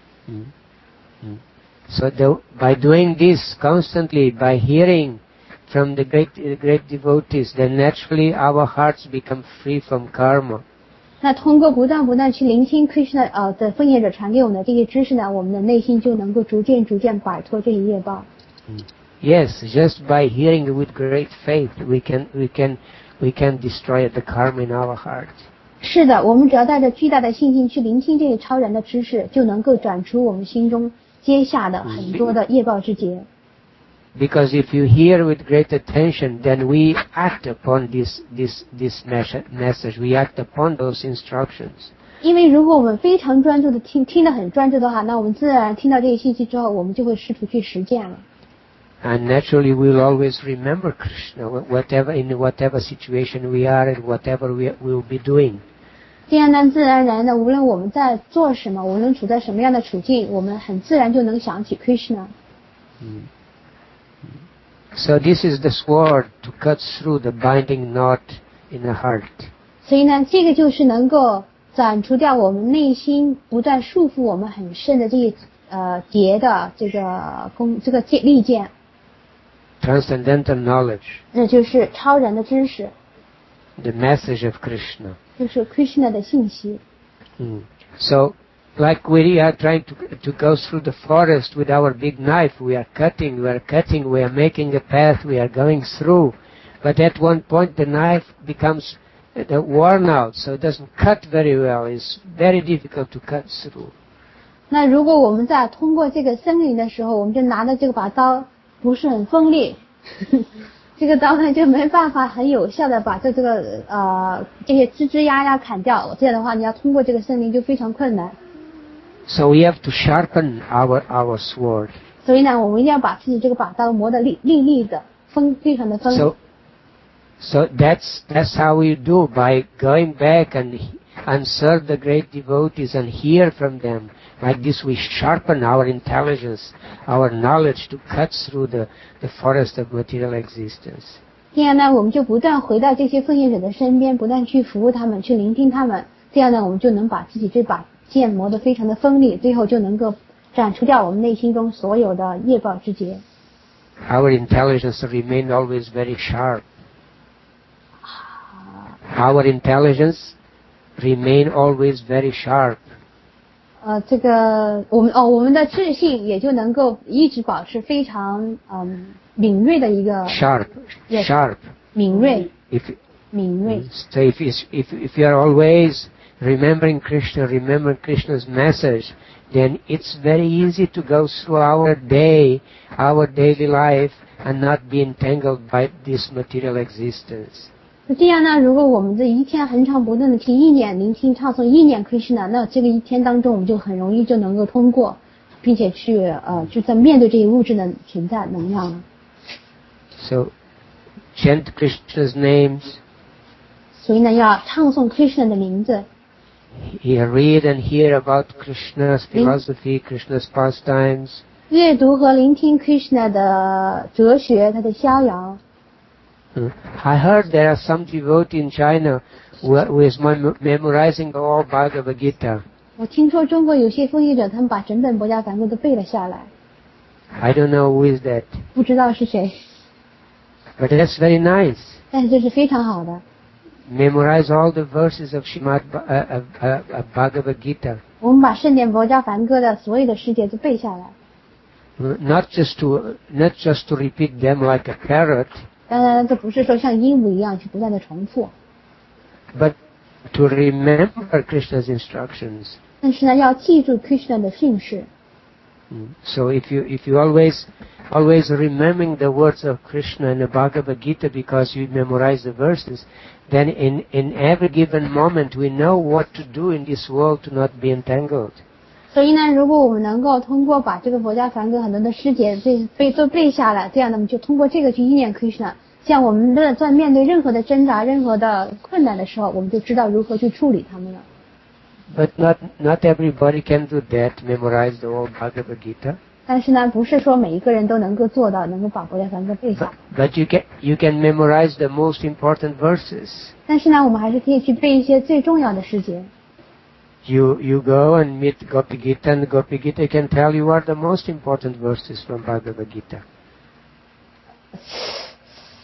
So by doing this constantly, by hearing from the great devotees, then naturally our hearts become free from karma. 那通过不断去聆听 Krishna 的奉献者传给我们的这些知识呢，我们的内心就能够逐渐摆脱这些业报。 Yes, just by hearing with great faith, we can destroy the karma in our heart. 是的，我们只要带着巨大的信心去聆听这些超然的知识，就能够转出我们心中结下的很多的业报之结。 Because if you hear with great attention, then we act upon this message. We act upon those instructions. 因为如果我们非常专注的听得很专注的话，那我们自然听到这些信息之后，我们就会试图去实践了。 And naturally, we'll always remember Krishna, in whatever situation we are and whatever we will be doing. 这样呢，自然而然的，无论我们在做什么，无论处在什么样的处境，我们很自然就能想起 Krishna。 So this is the sword to cut through the binding knot in the heart. 所以呢，这个就是能够斩除掉我们内心不断束缚我们很深的这些结的这个利剑。 Transcendental knowledge. 那就是超然的知识。 The message of Krishna. 就是 Krishna 的信息。 So, like we are trying to go through the forest with our big knife, we are cutting, we are making a path, we are going through. But at one point the knife becomes worn out, so it doesn't cut very well. It's very difficult to cut through. 那如果我们在通过这个森林的时候，我们就拿的这把刀不是很锋利，这个刀呢就没办法很有效的把这些枝枝丫砍掉。这样的话，你要通过这个森林就非常困难。 So we have to sharpen our sword. 所以呢，我们一定要把自己这个把刀磨得利的，非常的锋。 So that's how we do, by going back and serve the great devotees and hear from them. Like this we sharpen our intelligence, our knowledge to cut through the forest of material existence. 这样呢，我们就不断回到这些奉献者的身边，不断去服务他们，去聆听他们。这样呢，我们就能把自己这把剑磨得非常的锋利，最后就能够斩除掉我们内心中所有的业报之结。 Our intelligence remain always very sharp. Our intelligence remain always very sharp. 这个我们的智性也就能够一直保持非常敏锐的一个 sharp. 敏锐。 So if you are always remembering Krishna's message, then it's very easy to go through our daily life and not be entangled by this material existence. 这样呢，如果我们这一天恒常不断的去意念聆听唱诵意念 Krishna， 那这个一天当中我们就很容易就能够通过，并且就在面对这些物质的存在能量了。 So chant Krishna's names. 所以呢，要唱诵 Krishna 的名字。 Read and hear about Krishna's philosophy, Krishna's pastimes. 阅读和聆听 Krishna 的哲学，他的逍遥。 I heard there are some devotee in China who is memorizing all Bhagavad Gita. 我听说中国有些奉献者，他们把整本《博家梵歌》都背了下来。 I don't know who is that. 不知道是谁。 But that's very nice. 但是这是非常好的。 Memorize all the verses of Bhagavad Gita. 我们把圣典《博家梵歌》的所有的诗节都背下来。 Not just to repeat them like a parrot. 当然，这不是说像鹦鹉一样去不断的重复。 But to remember Krishna's instructions. 但是呢，要记住 Krishna 的训示。 So if you always remembering the words of Krishna in the Bhagavad Gita because you memorize the verses, then in every given moment we know what to do in this world to not be entangled. 所以呢，如果我们能够通过把这个《博家梵歌》很多的诗节都背下来，这样呢，我们就通过这个去意念 Krishna。这样我们在面对任何的挣扎、任何的困难的时候，我们就知道如何去处理它们了。 But not everybody can do that, memorize the whole Bhagavad Gita. 但是呢，不是说每一个人都能够做到，能够把《博家梵歌》背下。 But you can memorize the most important verses. 但是呢，我们还是可以去背一些最重要的诗节。 You go and meet Gopi Gita, and Gopi Gita can tell you what are the most important verses from Bhagavad Gita.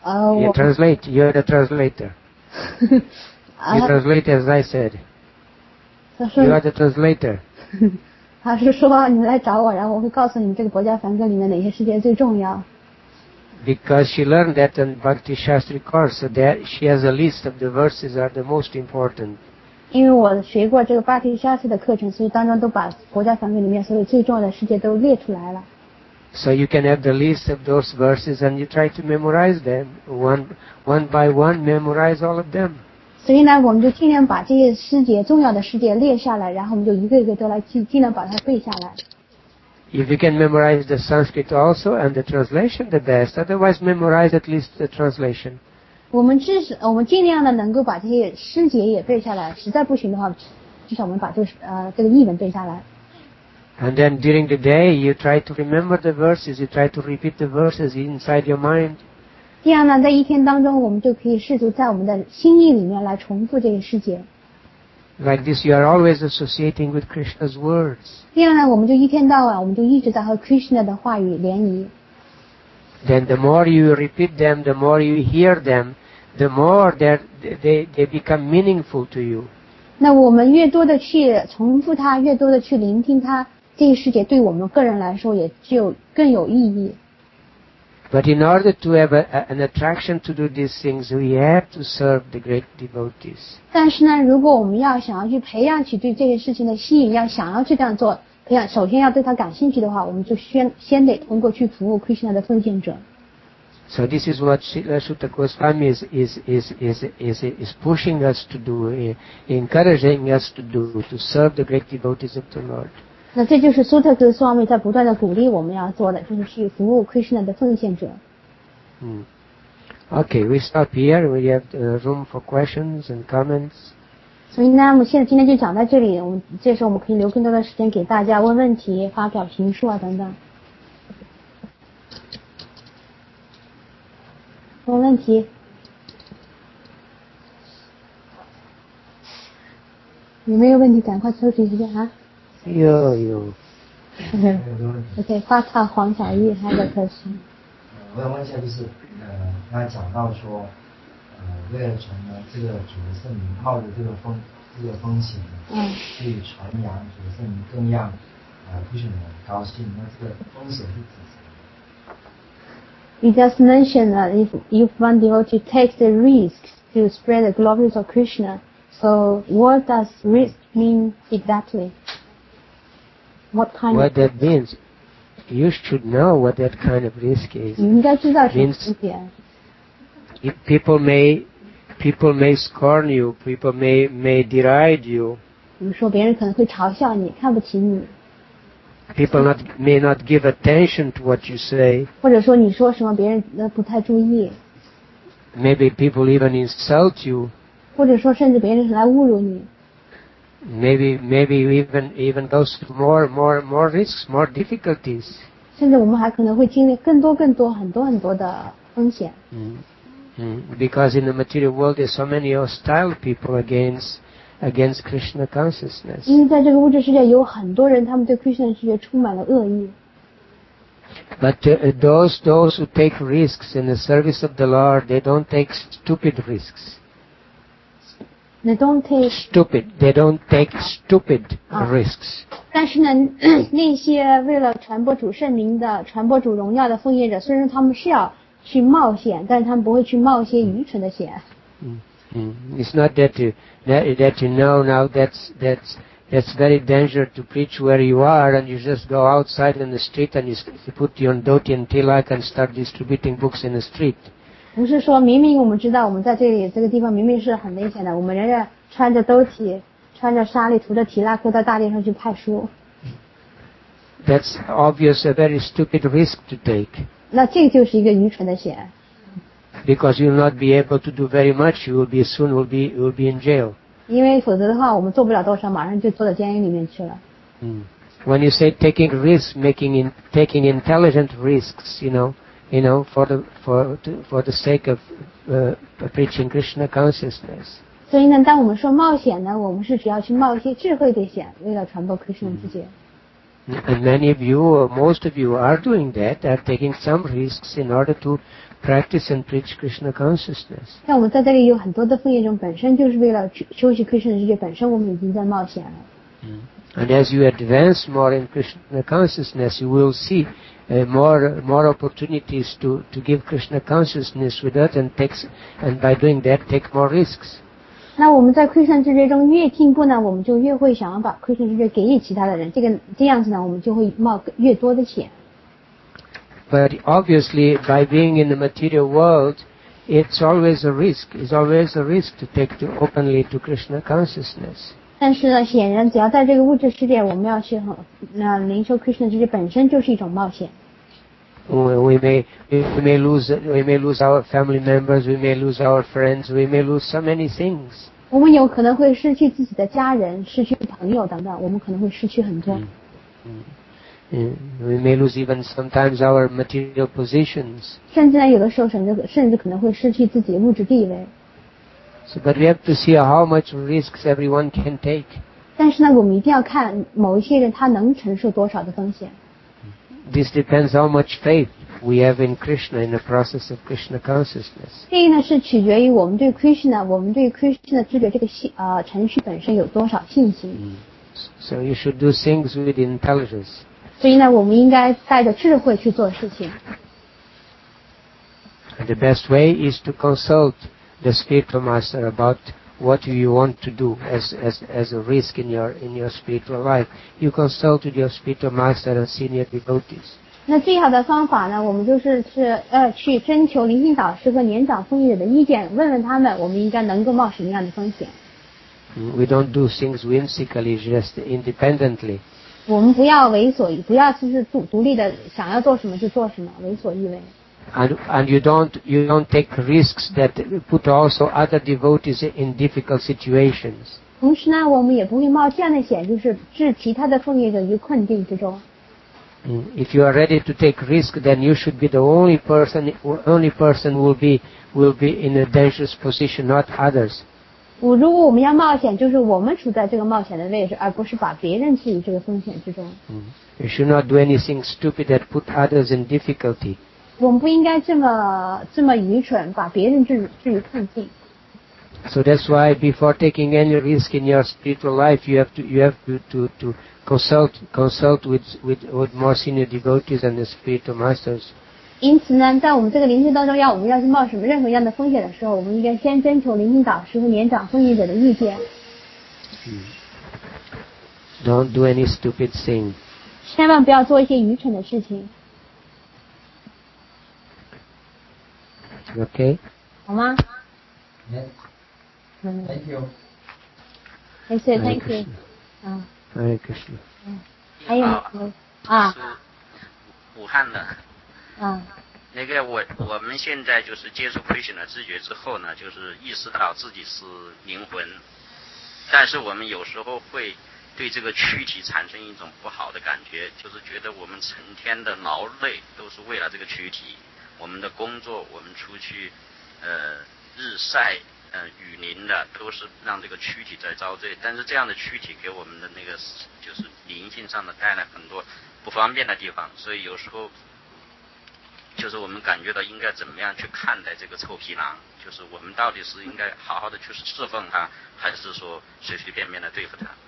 You translate. You're the translator. You translate as I said. You are the translator. 他是说你们来找我，然后我会告诉你们这个博家梵歌里面哪些世界最重要。 Because she learned that in Bhakti Shastri course, so that she has a list of the verses are the most important. 因为我学过这个Bhakti Shastri的课程，所以当中都把博家梵歌里面所有最重要的世界都列出来了。 So you can have the list of those verses and you try to memorize them one by one, memorize all of them. 所以呢，我们就尽量把这些世界重要的世界列下来，然后我们就一个一个都来尽量把它背下来。 If you can memorize the Sanskrit also and the translation, the best. Otherwise, memorize at least the translation. 我们尽量的能够把这些诗节也背下来，实在不行的话，至少我们把这个译文背下来。 And then during the day, you try to remember the verses. You try to repeat the verses inside your mind. 这样呢，在一天当中，我们就可以试图在我们的心意里面来重复这个世界。 Like this, you are always associating with Krishna's words. 这样呢，我们就一天到晚，我们就一直在和 Krishna 的话语联谊。 Then the more you repeat them, the more you hear them, the more they become meaningful to you. 那我们越多的去重复它，越多的去聆听它，这个世界对我们个人来说也就更有意义。 But in order to have an attraction to do these things, we have to serve the great devotees. 但是呢，如果我们想要去培养起对这个事情的吸引，想要去这样做，首先要对它感兴趣的话，我们就先得通过去服务 Krishna 的奉献者。 So this is what Srila Sutta Goswami is pushing us to do, encouraging us to do, to serve the great devotees of the Lord. 那这就是苏特格swami在不断的鼓励我们要做的，就是去服务 Krishna 的奉献者。 Okay, we stop here. We have room for questions and comments. 所以呢，我们今天就讲到这里。这时候我们可以留更多的时间给大家问问题、发表评述啊等等。问问题。有没有问题？赶快抽取时间啊！ 有。 OK， 发他黄小玉还有个question。 我想问一下，就是刚才讲到说，为了传呢这个主的圣名，冒着这个风险，去传扬主的圣名，更让不许人高兴。那这个风险是指什么？ You just mentioned that if one devotee takes the risk to spread the glories of Krishna, so what does risk mean exactly? What kind What of that means, you should know what that kind of risk is. 你应该知道什么风险。 People may scorn you, people may deride you. 比如说别人可能会嘲笑你，看不起你。 People may not give attention to what you say. 或者说你说什么别人不太注意。 Maybe people even insult you. 或者说甚至别人来侮辱你。 Maybe even goes to more risks, more difficulties. 甚至我们还可能会经历更多很多的风险。 Because in the material world there's so many hostile people against Krishna consciousness. 因为在这个物质世界有很多人，他们对 Krishna 世界充满了恶意。 But those who take risks in the service of the Lord, they don't take stupid risks. They don't take stupid risks. 但是呢，那些为了传播主圣名的、传播主荣耀的奉献者，虽然他们是要去冒险，但是他们不会去冒一些愚蠢的险。 It's not that you know now that's very dangerous to preach where you are, and you just go outside in the street and you put your dhoti and tilak and start distributing books in the street. 不是说明明我们知道我们在这个地方明明是很危险的，我们仍然穿着兜体、穿着纱丽、涂着提拉克到大街上去派书。 That's obvious a very stupid risk to take. 那这就是一个愚蠢的险。 Because you will not be able to do very much. You will be in jail. 因为否则的话，我们做不了多少，马上就坐到监狱里面去了。 When you say taking risks, taking intelligent risks, you know, for the sake of preaching Krishna consciousness. 所以呢，当我们说冒险呢，我们是只要去冒一些智慧的险，为了传播 Krishna 之界。 And many of you, or most of you, are doing that, are taking some risks in order to practice and preach Krishna consciousness. 像我们在这里有很多的奉献中，本身就是为了修习 Krishna 的世界，本身我们已经在冒险了。 And as you advance more in Krishna consciousness, you will see more opportunities to give Krishna consciousness with us, and by doing that, take more risks. 那我们在 Krishna 世界中越进步呢，我们就越会想要把 Krishna 世界给予其他的人，这样子呢，我们就会冒越多的险。 But obviously, by being in the material world, it's always a risk. It's always a risk to take openly to Krishna consciousness. 但是呢，显然只要在这个物质世界，我们要去灵修 Krishna 世界本身就是一种冒险。 We may lose our family members. We may lose our friends. We may lose so many things. 我们有可能会失去自己的家人，失去朋友等等，我们可能会失去很多。 We may lose even sometimes our material positions. 甚至呢，有的时候甚至可能会失去自己的物质地位。 So, but we have to see how much risks everyone can take. 但是呢，我们一定要看某一些人他能承受多少的风险。 This depends how much faith we have in Krishna, in the process of Krishna consciousness. 这个呢是取决于我们对 Krishna 知觉这个程序本身有多少信心。 So you should do things with intelligence. 所以呢，我们应该带着智慧去做事情。 And the best way is to consult the spiritual master about what you want to do as a risk in your spiritual life. You consult with your spiritual master and senior devotees. 那最好的方法呢，我们就是去征求灵性导师和年长奉业者的意见，问问他们，我们应该能够冒什么样的风险。 We don't do things whimsically, just independently. 我们不要为所不要就是独立的想要做什么就做什么，为所欲为。 And you don't take risks that put also other devotees in difficult situations. 同时呢，我们也不会冒这样的险，就是置其他的奉业者于困境之中。 If you are ready to take risk, then you should be the only person will be in a dangerous position, not others. 如果我们要冒险，就是我们处在这个冒险的位置，而不是把别人置于这个风险之中。 You should not do anything stupid that put others in difficulty. 我们不应该这么愚蠢，把别人置于困境。 So that's why before taking any risk in your spiritual life, you have to consult with more senior devotees and the spiritual masters. 因此呢，在我们这个灵修当中，我们要去冒什么任何样的风险的时候，我们应该先征求灵性导师和年长奉业者的意见。 Don't do any stupid thing. 千万不要做一些愚蠢的事情。 Okay? 好吗？ Yes. Thank you. Thank you. Hare Krishna. 还有武汉的。那个我们现在就是接触 Krishna 知觉之后呢，就是意识到自己是灵魂，但是我们有时候会对这个躯体产生一种不好的感觉，就是觉得我们成天的劳累都是为了这个躯体，我们的工作，我们出去日晒雨淋的，都是让这个躯体在遭罪，但是这样的躯体给我们的那个就是灵性上的带来很多不方便的地方，所以有时候就是我们感觉到应该怎么样去看待这个臭皮囊，就是我们到底是应该好好的去侍奉它，还是说随随便便的对付它。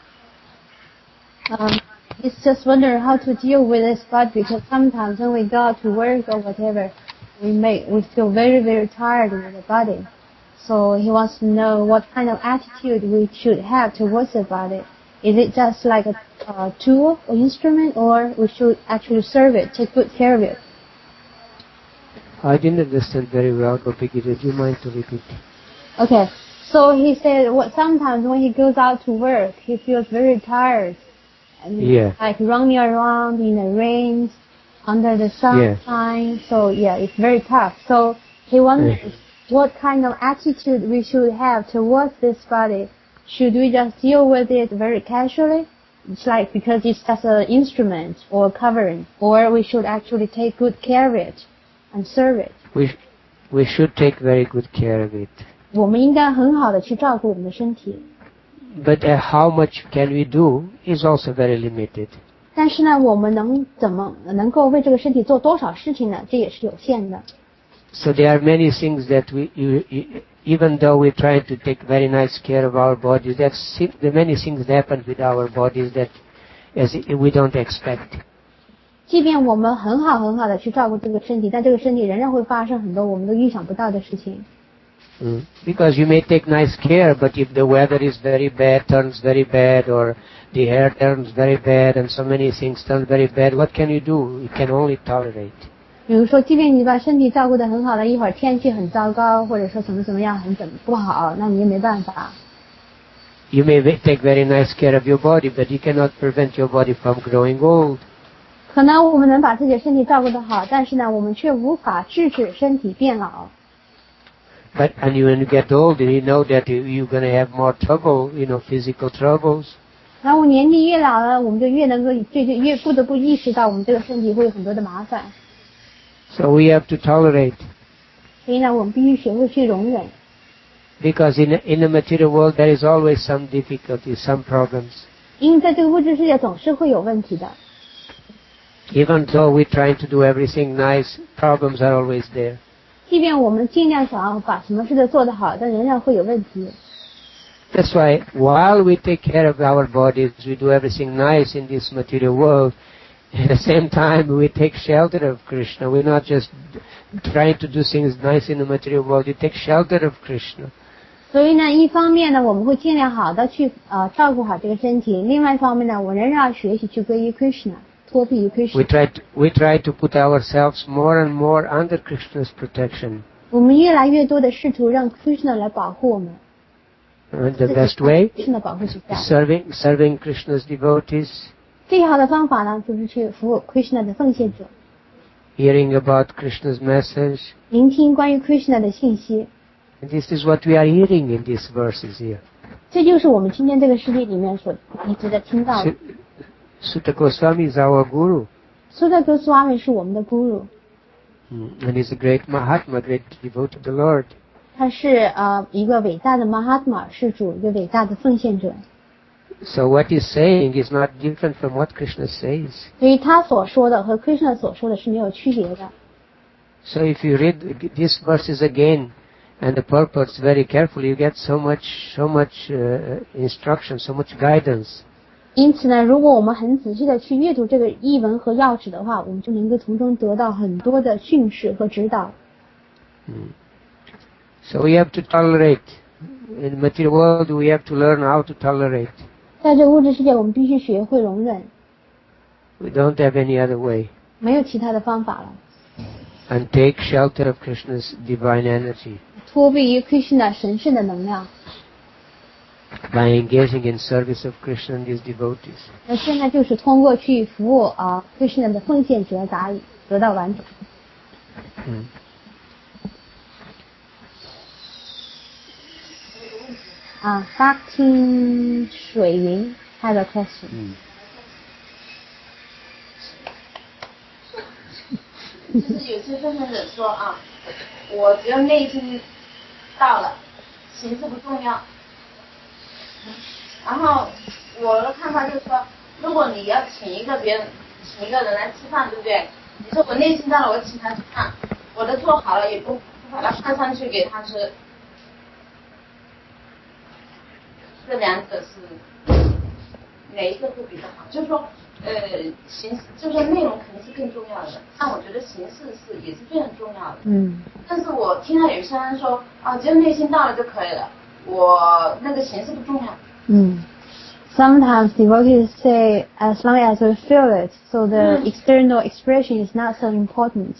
It's just wonder how to deal with this body, because sometimes when we go to work or whatever, we feel very, very tired with the body. So he wants to know what kind of attitude we should have towards the body. Is it just like a tool or instrument, or we should actually serve it, take good care of it? I didn't understand very well, Gopiki. Do you mind to repeat? Okay. So he said sometimes when he goes out to work, he feels very tired. And like running around in the rain, under the sunshine. So it's very tough. So he wonders what kind of attitude we should have towards this body. Should we just deal with it very casually? It's like because it's just an instrument or covering, or we should actually take good care of it and serve it. We should take very good care of it. 我们应该很好的去照顾我们的身体。 But how much can we do is also very limited. 但是呢，我们能够为这个身体做多少事情呢？这也是有限的。 So there are many things that even though we try to take very nice care of our bodies, there are many things that happen with our bodies that we don't expect. 即便我们很好的去照顾这个身体，但这个身体仍然会发生很多我们都预想不到的事情。 Because you may take nice care, but if the weather is very bad, turns very bad, or the hair turns very bad, and so many things turn very bad, what can you do? You can only tolerate. 比如说，即便你把身体照顾得很好的，一会儿天气很糟糕，或者说怎么样很不好，那你也没办法。 You may take very nice care of your body, but you cannot prevent your body from growing old. 可能我们能把自己的身体照顾得好，但是呢，我们却无法制止身体变老。 And when you get older, you know that you're going to have more trouble, physical troubles. 然后年纪越老了，我们就越不得不意识到我们这个身体会有很多的麻烦。 So we have to tolerate. 所以呢，我们必须学会去容忍。 Because in the material world there is always some difficulties, some problems. 因为在这个物质世界总是会有问题的。 Even though we try to do everything nice, problems are always there. 即便我们尽量想要把什么事都做得好，但仍然会有问题。 That's why while we take care of our bodies, we do everything nice in this material world, at the same time we take shelter of Krishna. We're not just trying to do things nice in the material world, we take shelter of Krishna. 所以呢，一方面呢，我们会尽量好的去照顾好这个身体；另外一方面呢，我仍然要学习去归于 Krishna， 脱避于 Krishna。 We try to put ourselves more and more under Krishna's protection. 我们越来越多的试图让 Krishna 来保护我们。 And the best way? Krishna 保护之下。 Serving Krishna's devotees. 最好的方法呢，就是去服务 Krishna 的奉献者。 Hearing about Krishna's message. 聆听关于 Krishna 的信息。 And this is what we are hearing in these verses here. 这就是我们今天这个世界里面所一直在听到的。 Sutta Goswami is our guru. Sutta Goswami 是我们的 guru. And he's a great Mahatma, great devotee to the Lord. 他是一个伟大的 Mahatma， 是主，一个伟大的奉献者。 So what he's saying is not different from what Krishna says. 所以他所说的和 Krishna 所说的是没有区别的。 So if you read these verses again and the purpose very carefully, you get so much instruction, so much guidance. 因此呢，如果我们很仔细的去阅读这个译文和要旨的话，我们就能够从中得到很多的训示和指导。 So we have to tolerate. In the material world, we have to learn how to tolerate. 在这个物质世界，我们必须学会容忍。 We don't have any other way. 没有其他的方法了。 And take shelter of Krishna's divine energy. 脱避于 Krishna 神圣的能量。 By engaging in service of Krishna and his devotees. 那现在就是通过去服务Krishna 的奉献者得到完成。巴汀水云 has a question. 就是有些奉献者说我只要内心到了，形式不重要。然后我的看法就是说，如果你要请一个人来吃饭，对不对？你说我内心到了，我请他吃饭，我的做好了也不把它放上去给他吃。这两者是哪一个会比较好？就是说，形式就是说内容肯定是更重要的，但我觉得形式也是非常重要的。但是我听到有些人说只要内心到了就可以了，我那个形式不重要。 Sometimes devotees say, as long as we feel it, so the external expression is not so important.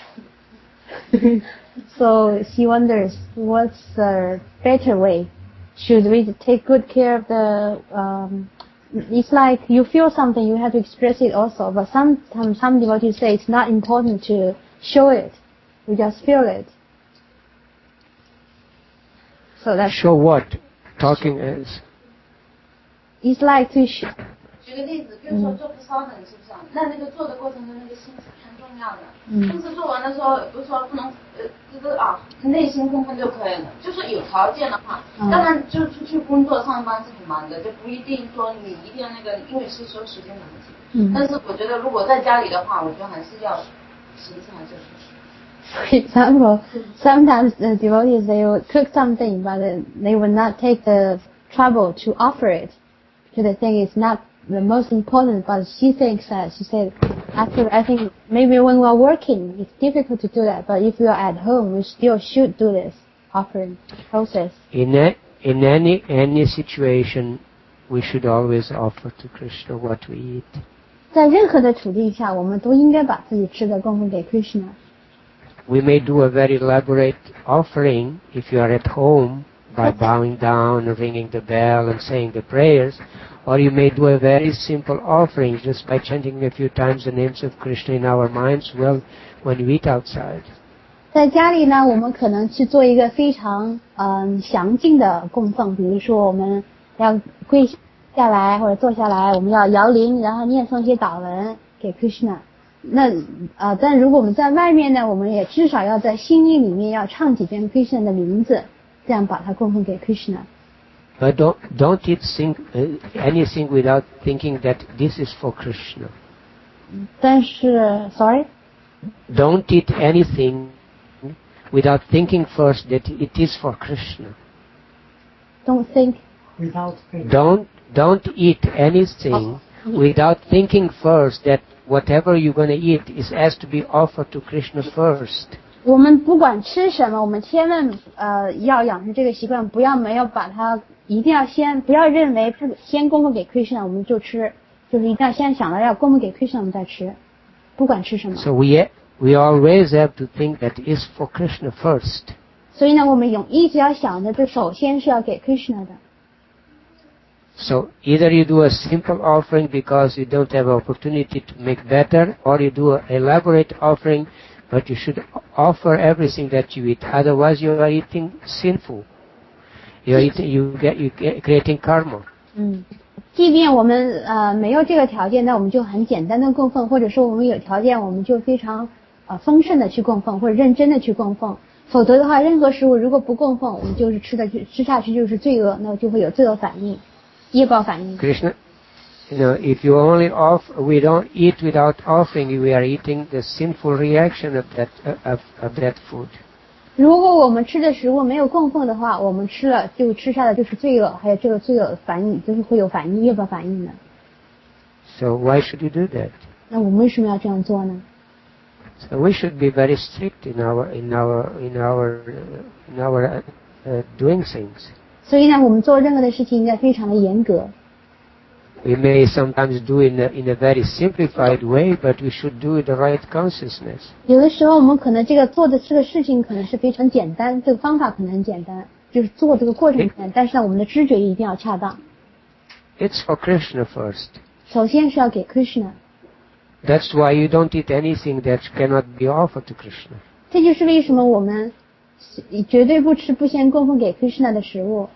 So she wonders, what's the better way? Should we take good care of the? It's like you feel something, you have to express it also. But sometimes some devotees say it's not important to show it, you just feel it. So that's show what? Talking is. It's like to show. 举个例子，比如说做不烧的，是不是？那个做的过程中，那个心是非常重要的。不是做完的时候，不是说不能内心空空就可以了。就是有条件的话，当然就出去工作上班是很忙的，就不一定说你一定要那个，因为是说时间的问题。 但是我觉得如果在家里的话，我觉得还是要形式还是。 For example, sometimes the devotees they will cook something, but they will not take the trouble to offer it. So they think it's not the most important, but she thinks that, she said, after, I think maybe when we are working, it's difficult to do that, but if we are at home, we still should do this offering process. In any situation, we should always offer to Krishna what we eat. 在任何的处境下，我们都应该把自己吃的供奉给 Krishna. We may do a very elaborate offering if you are at home by bowing down and ringing the bell and saying the prayers, or you may do a very simple offering just by chanting a few times the names of Krishna in our minds when you eat outside. 在家里呢，我们可能去做一个非常详尽的供奉，比如说我们要跪下来或者坐下来，我们要摇铃，然后念诵一些祷文给 Krishna。那但如果我们在外面呢，我们也至少要在心意里面要唱几遍 Krishna 的名字，这样把它供奉给 Krishna。 But don't sing anything without thinking that this is for Krishna. 但是 sorry. Don't eat anything without thinking first that it is for Krishna. Don't think. Don't eat anything without thinking first that whatever you're going to eat has to be offered to Krishna first. 我们不管吃什么，我们千万要养成这个习惯，不要没有把它，一定要不要认为先供奉给 Krishna 我们就吃，就是一定要先想到要供奉给 Krishna 我们再吃，不管吃什么。 So we always have to think that is for Krishna first. 所以呢，我们一直要想着，这首先是要给 Krishna 的。 So either you do a simple offering because you don't have opportunity to make better, or you do an elaborate offering, but you should offer everything that you eat. Otherwise, you are eating sinful. You get creating karma. 即便我们没有这个条件，那我们就很简单的供奉，或者说我们有条件，我们就非常丰盛的去供奉，或者认真的去供奉。否则的话，任何食物如果不供奉，我们就是吃下去就是罪恶，那就会有罪恶反应。业报反应。 Krishna, if you only we don't eat without offering, we are eating the sinful reaction of that food. 如果我们吃的食物没有供奉的话，我们吃下的就是罪恶，还有这个罪恶反应，就是会有反应，业报反应的。 So why should you do that? 那我们为什么要这样做呢？ So we should be very strict in our doing things. 所以呢，我们做任何的事情应该非常的严格。 We may sometimes do in a very simplified way, but we should do it the right consciousness. 有的时候我们可能做的这个事情可能是非常简单，这个方法可能很简单，就是做这个过程简单，但是呢，我们的知觉一定要恰当。 It's for Krishna first. 首先是要给 Krishna. That's why you don't eat anything that cannot be offered to Krishna. 这就是为什么我们绝对不吃不先供奉给 Krishna 的食物。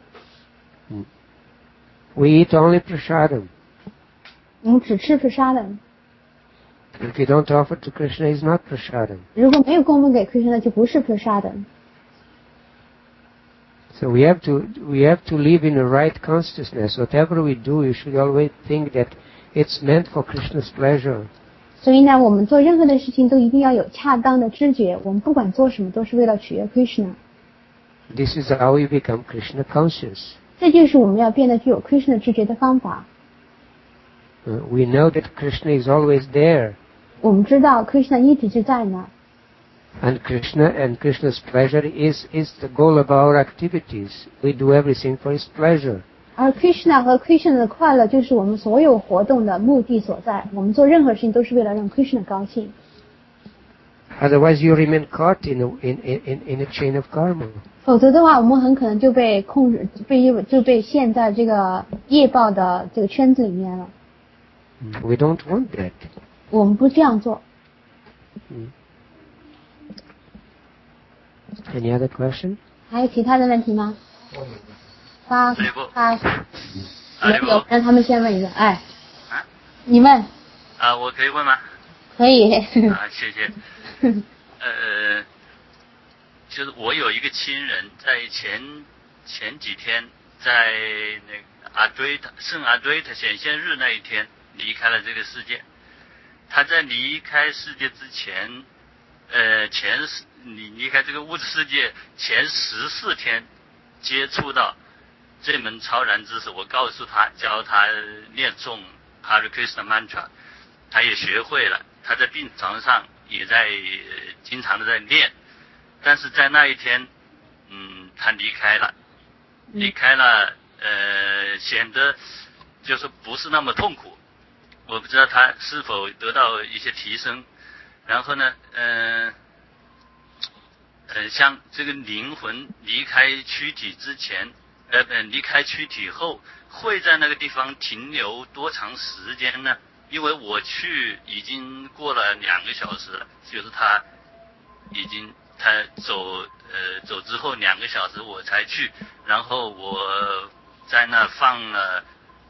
We eat only prasadam. 我们只吃 prasadam. If you don't offer to Krishna, it's not prasadam. 如果没有供奉给 Krishna， 就不是 prasadam. So we have to live in the right consciousness. Whatever we do, you should always think that it's meant for Krishna's pleasure. 所以呢，我们做任何的事情都一定要有恰当的知觉。我们不管做什么，都是为了取悦 Krishna. This is how we become Krishna conscious. 这就是我们要变得具有 Krishna 知觉的方法。 We know that Krishna is always there. 我们知道 Krishna 一直就在那。 And Krishna's pleasure is the goal of our activities. We do everything for his pleasure. 而 Krishna 和 Krishna 的快乐就是我们所有活动的目的所在。我们做任何事情都是为了让 Krishna 高兴。 Otherwise, you remain caught in a chain of karma. 否则的话，我们很可能就被控制，就被陷在这个业报的这个圈子里面了。 We don't want that. 我们不这样做。 Any other question? 还有其他的问题吗？发，有，让他们先问一个。哎，你问。 我可以问吗？ 可以。 谢谢。就是我有一个亲人在前几天，在那个圣阿堆特显现日那一天， 离开了这个世界。他在离开世界之前，离开这个物质世界前14天接触到这门超然知识，我告诉他，教他念诵 Hare Krishna Mantra， 他也学会了，他在病床上也在经常的在练，但是在那一天，他离开了，显得就是不是那么痛苦，我不知道他是否得到一些提升。然后呢，像这个灵魂离开躯体之前，离开躯体后，会在那个地方停留多长时间呢？因为我去已经过了2个小时了，就是他走之后2个小时我才去，然后我在那放了，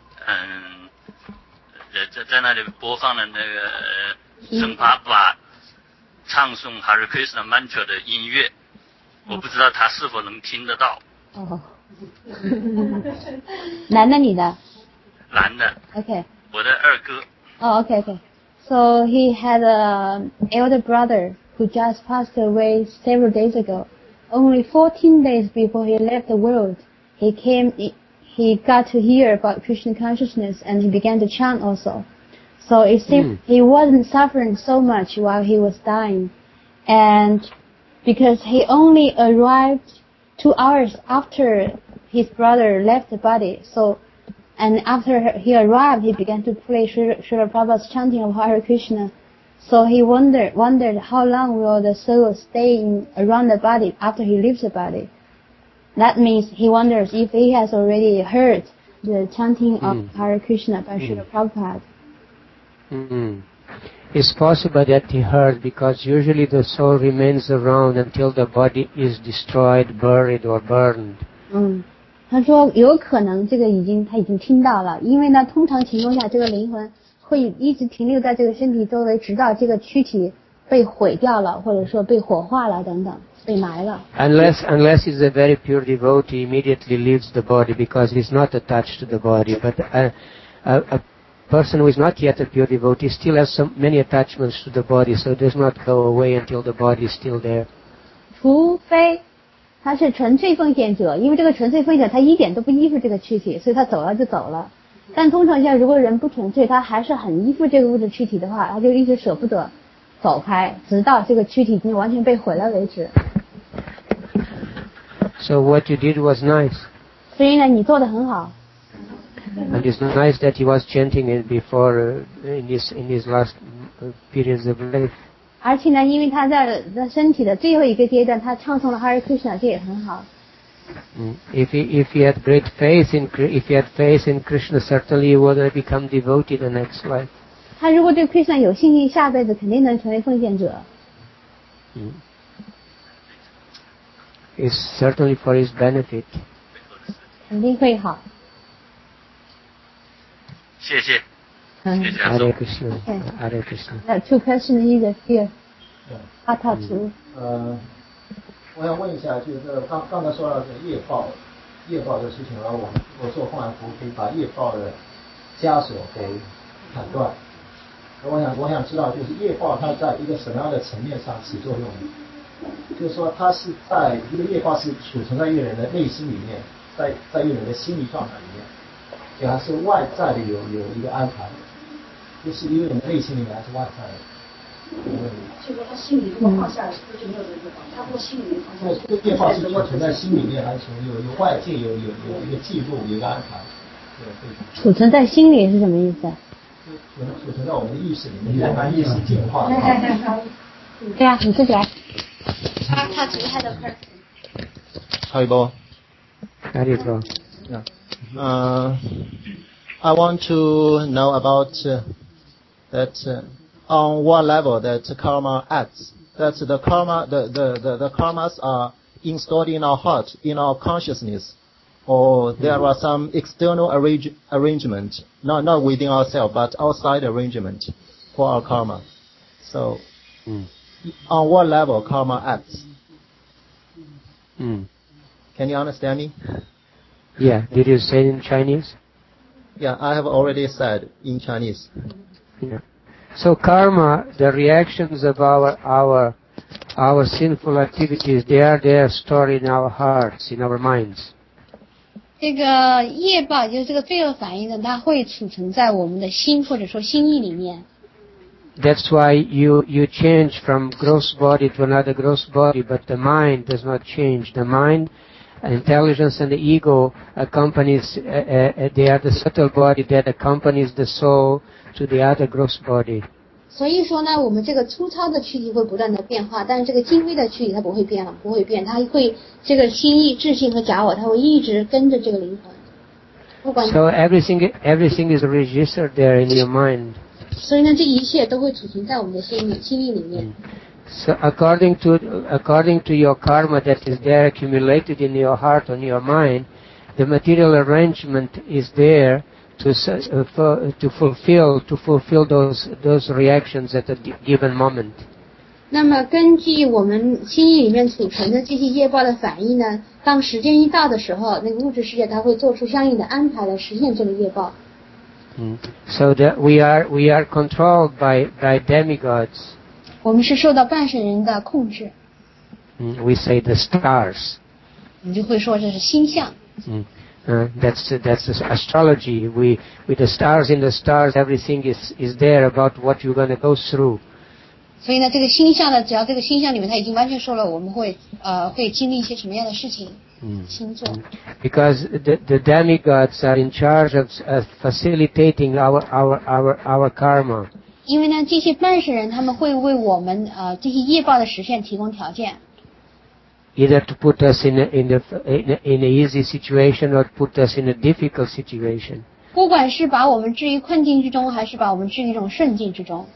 在那里播放了那个圣爸爸唱诵 Hare Krishna Mantra 的音乐，我不知道他是否能听得到。 男的女的？ 男的。 Okay. 我的二哥。 Oh, okay. So he had an elder brother who just passed away several days ago. Only 14 days before he left the world, he got to hear about Krishna consciousness and he began to chant also. So it seemed he wasn't suffering so much while he was dying. And because he only arrived 2 hours after his brother left the body, and after he arrived, he began to play Srila Prabhupada's chanting of Hare Krishna. So he wondered how long will the soul stay around the body after he leaves the body. That means he wonders if he has already heard the chanting of Hare Krishna by Srila Prabhupada. It's possible that he heard, because usually the soul remains around until the body is destroyed, buried, or burned. 他说有可能他已经听到了，因为呢，通常情况下这个灵魂会一直停留在这个身体周围，直到这个躯体被毁掉了，或者说被火化了等等，被埋了。 Unless he's a very pure devotee, immediately leaves the body because he's not attached to the body. But a person who is not yet a pure devotee still has many attachments to the body, so does not go away until the body is still there. 除非他是纯粹奉献者，因为这个纯粹奉献者他一点都不依附这个躯体，所以他走了就走了。但通常下，如果人不纯粹，他还是很依附这个物质躯体的话，他就一直舍不得走开，直到这个躯体已经完全被毁了为止。 So what you did was nice. 所以呢，你做得很好。 And it's nice that he was chanting it before in his last periods of life. 而且呢，因为他在身体的最后一个阶段，他唱诵了 Hare Krishna， 这也很好。 If he had great faith in Krishna, certainly he would have become devotee the next life. 他如果对 Krishna 有信心，下辈子肯定能成为奉献者。 It's certainly for his benefit. 肯定会好。 谢谢。 Hare Krishna. Hare Krishna. Two questions either here. 阿塔图。 我想问一下，就是刚才说到这业报的事情，然后我做供养服务可以把业报的枷锁给砍断。我想知道，就是业报它在一个什么样的层面上起作用呢？就是说，它是在一个业报是储存在一个人的内心里面，在一个人的心理状态里面，就还是外在的有一个安排，就是一个人的内心里面还是外在的。 就说他心里如果放下，是不是就没有这个业报？他如果心里面放下， 这个业报是储存在心里面，还是有外界有一个记录，有一个安排？ 储存在心里是什么意思？ 储存在我们的意识里面，人把意识净化。 对啊，你自己来。 他只他的 person。 Haribo. Haribo. Yeah. I want to know about that. On what level that karma acts, that the karmas are installed in our heart, in our consciousness, or there are some external arrangement, not within ourselves, but outside arrangement for our karma. So, on what level karma acts? Can you understand me? Yeah. Did you say it in Chinese? Yeah, I have already said in Chinese. Yeah. So karma, the reactions of our sinful activities, they are there stored in our hearts, in our minds. 这个业报就是这个罪恶反应呢，它会储存在我们的心或者说心意里面。 That's why you change from gross body to another gross body, but the mind does not change. The mind, intelligence, and the ego accompanies. They are the subtle body that accompanies the soul to the other gross body. 所以说呢，我们这个粗糙的躯体会不断的变化，但是这个精微的躯体它不会变，它会这个心意、智性和假我，它会一直跟着这个灵魂。不管 So everything is registered there in your mind. 所以呢，这一切都会储存在我们的心意里面。 So according to your karma that is there accumulated in your heart or in your mind, the material arrangement is there to fulfill those reactions at a given moment. 那么根据我们心意里面储存的这些业报的反应呢，当时间一到的时候，那个物质世界它会做出相应的安排来实现这个业报。 So that we are controlled by demigods. 我们是受到半神人的控制。 We say the stars. 你就会说这是星象。 That's astrology. With the stars in the stars, everything is there about what you're going to go through. 所以呢，这个星象呢，只要这个星象里面它已经完全说了，我们会经历一些什么样的事情。星座。 Because the demigods are in charge of facilitating our karma. 因为呢，这些半神人他们会为我们这些业报的实现提供条件。 Either to put us in an easy situation or put us in a difficult situation. 不管是把我们置于困境之中，还是把我们置于一种顺境之中。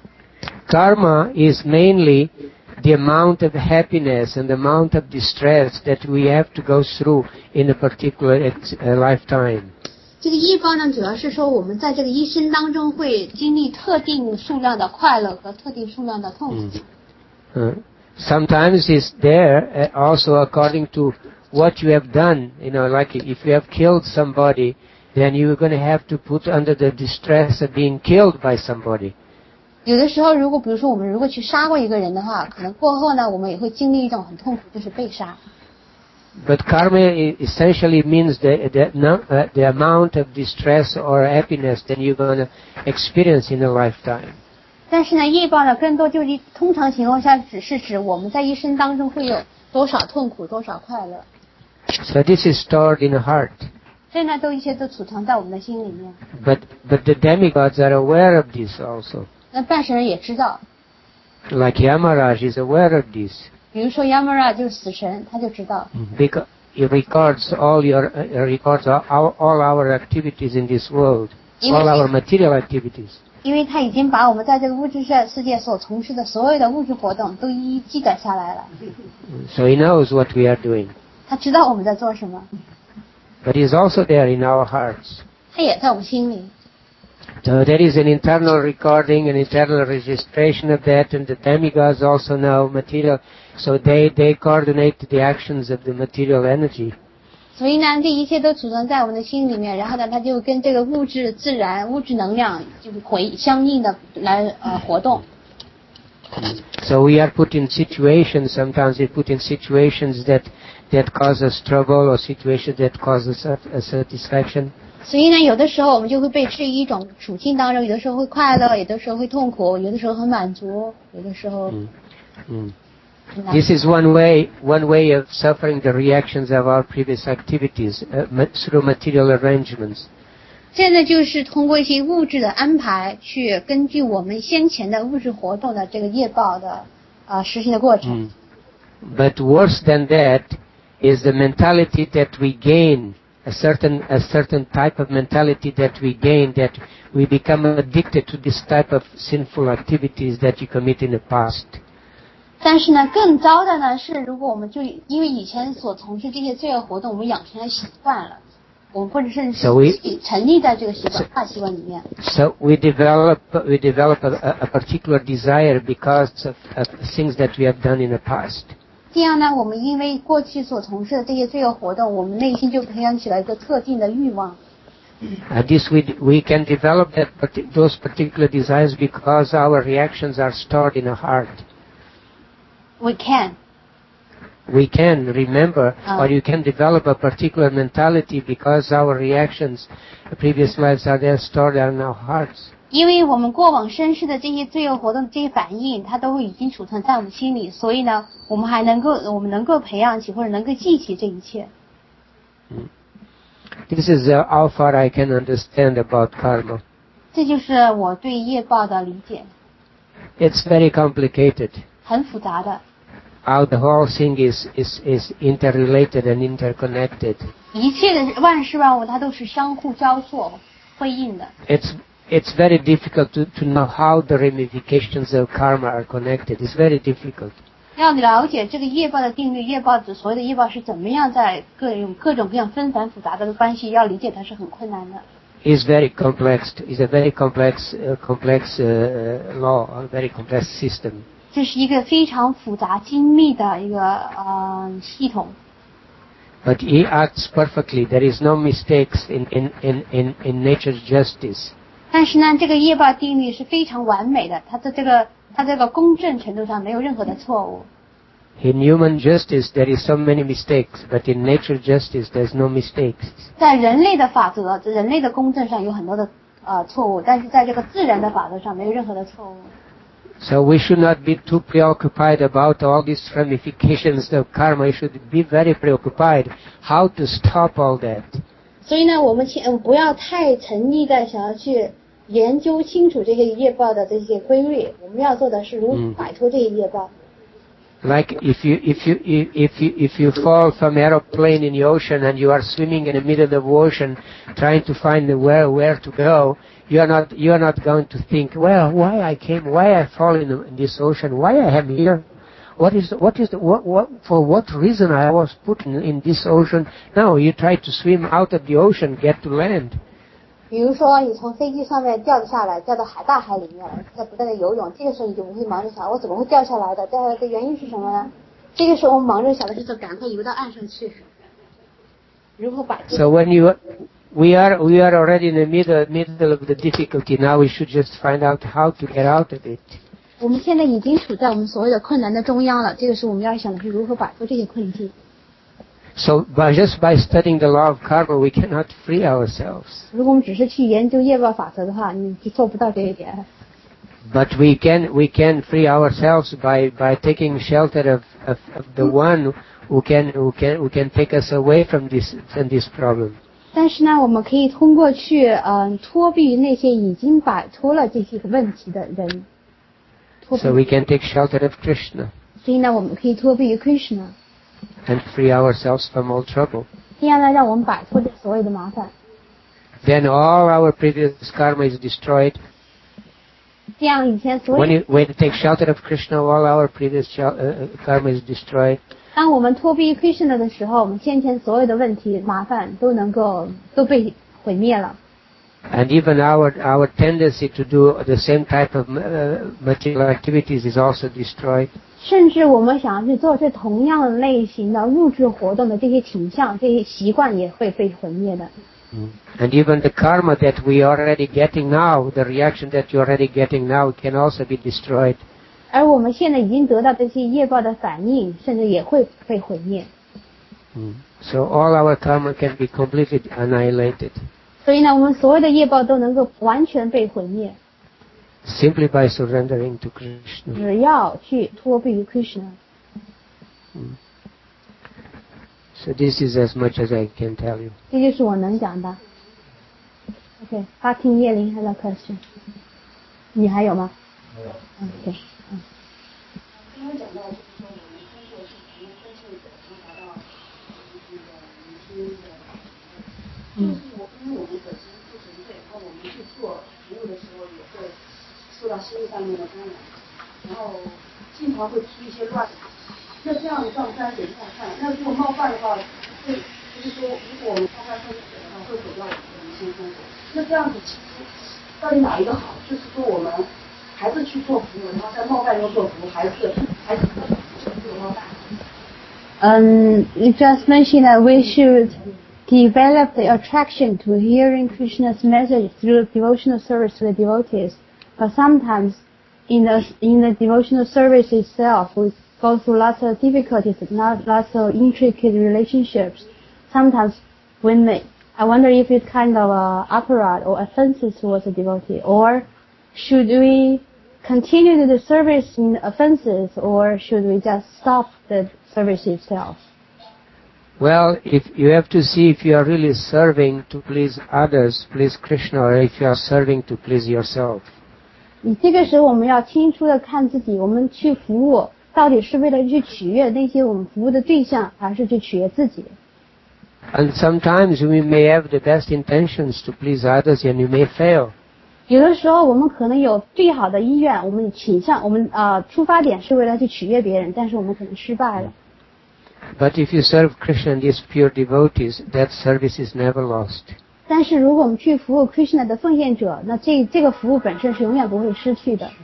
Karma is mainly the amount of happiness and the amount of distress that we have to go through in a particular lifetime. 这个业报呢，主要是说我们在这个一生当中会经历特定数量的快乐和特定数量的痛苦。 Sometimes it's there also according to what you have done. Like if you have killed somebody, then you're going to have to put under the distress of being killed by somebody. 有的时候，比如说我们如果去杀过一个人的话，可能过后呢，我们也会经历一种很痛苦，就是被杀。 But karma essentially means the amount of distress or happiness that you're going to experience in a lifetime. 但是呢，业报呢，更多就是通常情况下只是指我们在一生当中会有多少痛苦，多少快乐。 So this is stored in the heart. 这呢，一切都储藏在我们的心里面。 But the demigods are aware of this also. 那半神人也知道。 Like Yamaraj is aware of this. 比如说 Yamaraj 就是死神，他就知道。 Because he records all our activities in this world, all our material activities. 因为他已经把我们在这个物质世界所从事的所有的物质活动都一一记载下来了。 So he knows what we are doing. 他知道我们在做什么。 But he's also there in our hearts. 他也在我们心里。 So there is an internal recording, an internal registration of that, and the demigods also know material, so they coordinate the actions of the material energy. 所以呢，这一切都储存在我们的心里面，然后呢，它就跟这个物质自然、物质能量就是相应的来活动。 So we are put in situations. Sometimes we put in situations that cause us trouble, or situations that cause us a satisfaction. 所以呢，有的时候我们就会被置于一种处境当中，有的时候会快乐，有的时候会痛苦，有的时候很满足，有的时候。 This is one way of suffering the reactions of our previous activities through material arrangements. 现在就是通过一些物质的安排，去根据我们先前的物质活动的这个业报的实行的过程。 But worse than that is the mentality that we gain, a certain type of mentality that we gain, that we become addicted to this type of sinful activities that you commit in the past. 但是呢，更糟的呢是，如果我们就因为以前所从事这些罪恶活动，我们养成了习惯了，我们或者甚至是沉溺在这个坏习惯里面。 So we develop a particular desire because of things that we have done in the past. 这样呢，我们因为过去所从事的这些罪恶活动，我们内心就培养起了一个特定的欲望。 And this we can develop those particular desires because our reactions are stored in our heart. We can. We can remember, or you can develop a particular mentality because our reactions, previous lives are there stored in our hearts. 因为我们过往生世的这些罪恶活动、这些反应，它都已经储存在我们心里，所以呢，我们能够培养起或者能够记起这一切。 This is how far I can understand about karma. 这就是我对业报的理解。 It's very complicated. 很复杂的。 How the whole thing is interrelated and interconnected. 一切的万事万物，它都是相互交错、辉映的。 It's very difficult to know how the ramifications of karma are connected. It's very difficult. 要了解这个业报的定律，业报所谓的业报是怎么样在各种各样纷繁复杂的关系，要理解它是很困难的。 Is very complex. Is a very complex law, a very complex system. 这是一个非常复杂精密的一个系统。 But he acts perfectly. There is no mistakes in nature's justice. 但是呢，这个业报定律是非常完美的，它这个公正程度上没有任何的错误。 In human justice there is so many mistakes, but in nature justice there's no mistakes. 在人类的法则、人类的公正上有很多的错误，但是在这个自然的法则上没有任何的错误。 So we should not be too preoccupied about all these ramifications of karma. We should be very preoccupied how to stop all that. 所以呢，我们不要太沉溺在想要去研究清楚这些业报的这些规律。我们要做的是如何摆脱这些业报。 Like if you fall from aeroplane in the ocean and you are swimming in the middle of the ocean trying to find where to go, you are not going to think, well, why I fall in this ocean, why I am here, what for what reason I was put in this ocean. No, you try to swim out of the ocean, get to land. 比如说你从飞机上面掉下来，掉到大海里面了，在不断的游泳，这个时候你就不会忙着想我怎么会掉下来的，掉下来的原因是什么呢？这个时候我们忙着想的是赶快游到岸上去，如何摆脱。 So when we are already in the middle of the difficulty, now we should just find out how to get out of it. 我们现在已经处在我们所谓的困难的中央了，这个时候我们要想的是如何摆脱这些困境。 So just by studying the law of karma, we cannot free ourselves. 如果我们只是去研究业报法则的话，你就做不到这一点。 But we can free ourselves by taking shelter of the one who can take us away from this problem. 但是呢，我们可以通过去脱避于那些已经摆脱了这些问题的人。 So we can take shelter of Krishna. 所以呢，我们可以脱避于 Krishna。 And free ourselves from all trouble. 这样呢，让我们摆脱这所有的麻烦。 Then all our previous karma is destroyed. 这样以前所有 when you take shelter of Krishna, all our previous karma is destroyed. 当我们脱避于 Krishna 的时候，我们先前所有的问题、麻烦都被毁灭了。 And even our tendency to do the same type of material activities is also destroyed. 甚至我们想要去做这同样类型的物质活动的这些倾向、这些习惯也会被毁灭的。 And even the karma that we are already getting now, the reaction that you're already getting now, can also be destroyed. 而我们现在已经得到这些业报的反应，甚至也会被毁灭。 So all our karma can be completely annihilated. 所以呢，我们所有的业报都能够完全被毁灭。 Simply by surrendering to Krishna. 只要去脱避于 Krishna. So this is as much as I can tell you. 这就是我能讲的。OK， Fatin 叶玲还有 question， 你还有吗？ 没有。 OK。 刚刚讲到就是说我们通过是从分析者从达到这个明星的，就是因为我们本身不纯粹，然后我们去做服务的时候也会受到心理上面的干扰，然后经常会出一些乱。那这样的状态怎么看？那如果冒犯的话，就是说，如果我们冒犯分子的话，会毁掉我们的人生生活。那这样子其实到底哪一个好？就是说我们还是去做服务，然后在冒犯中做服务，还是这个冒犯？ You just mentioned that we should develop the attraction to hearing Krishna's message through devotional service to the devotees. But sometimes in the devotional service itself, we go through lots of difficulties, lots of intricate relationships. Sometimes I wonder if it's kind of apparat or offenses towards the devotee, or should we continue the service in offenses, or should we just stop the service itself? Well, if you have to see if you are really serving to please others, please Krishna, or if you are serving to please yourself. 你这个时候我们要清楚的看自己，我们去服务到底是为了去取悦那些我们服务的对象，还是去取悦自己。 And sometimes we may have the best intentions to please others and you may fail. 有的时候我们可能有最好的意愿，我们出发点是为了去取悦别人，但是我们可能失败了。 But if you serve Krishna and these pure devotees, that service is never lost. 但是如果我们去服务 Krishna 的奉献者，那这个服务本身是永远不会失去的。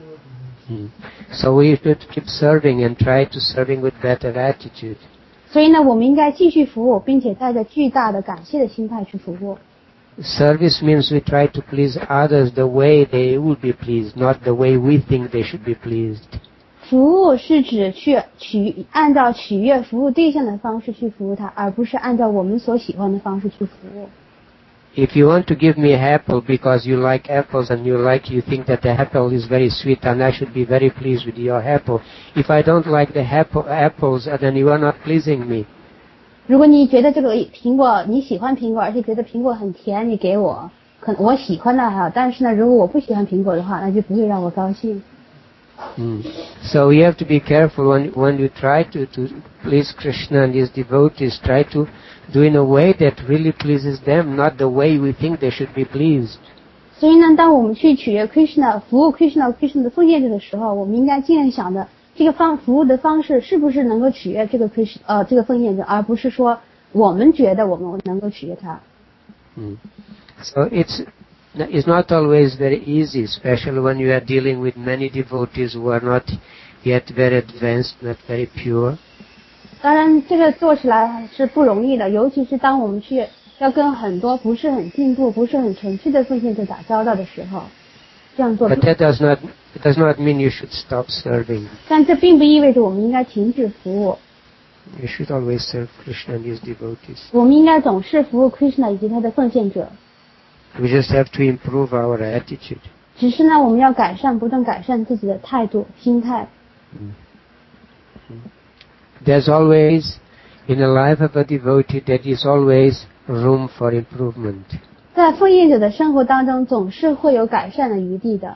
So we should keep serving and try to serving with better attitude. 所以呢，我们应该继续服务，并且带着巨大的感谢的心态去服务。 Service means we try to please others the way they would be pleased, not the way we think they should be pleased. 服务是指按照取悦服务对象的方式去服务他，而不是按照我们所喜欢的方式去服务。 If you want to give me an apple because you like apples and you think that the apple is very sweet and I should be very pleased with your apple. If I don't like the apples, then you are not pleasing me. 如果你觉得这个苹果你喜欢苹果，而且觉得苹果很甜，你给我，我喜欢它还好，但是呢，如果我不喜欢苹果的话，那就不会让我高兴。 So you have to be careful when you try to please Krishna and his devotees. Try to do in a way that really pleases them, not the way we think they should be pleased. 所以呢，当我们去取悦 Krishna、服务 Krishna 的奉献者的时候，我们应该尽量想的这个服务的方式是不是能够取悦这个奉献者，而不是说我们觉得我们能够取悦他。 So it's not always very easy, especially when you are dealing with many devotees who are not yet very advanced, not very pure. 当然，这个做起来是不容易的，尤其是当我们要跟很多不是很进步、不是很纯粹的奉献者打交道的时候，这样做。 But that does not mean you should stop serving. 但这并不意味着我们应该停止服务。 You should always serve Krishna and his devotees. 我们应该总是服务 Krishna 以及他的奉献者。 We just have to improve our attitude. 只是呢，我们要不断改善自己的态度、心态。 There's always, in the life of a devotee, there is always room for improvement. 在奉献者的生活当中，总是会有改善的余地的。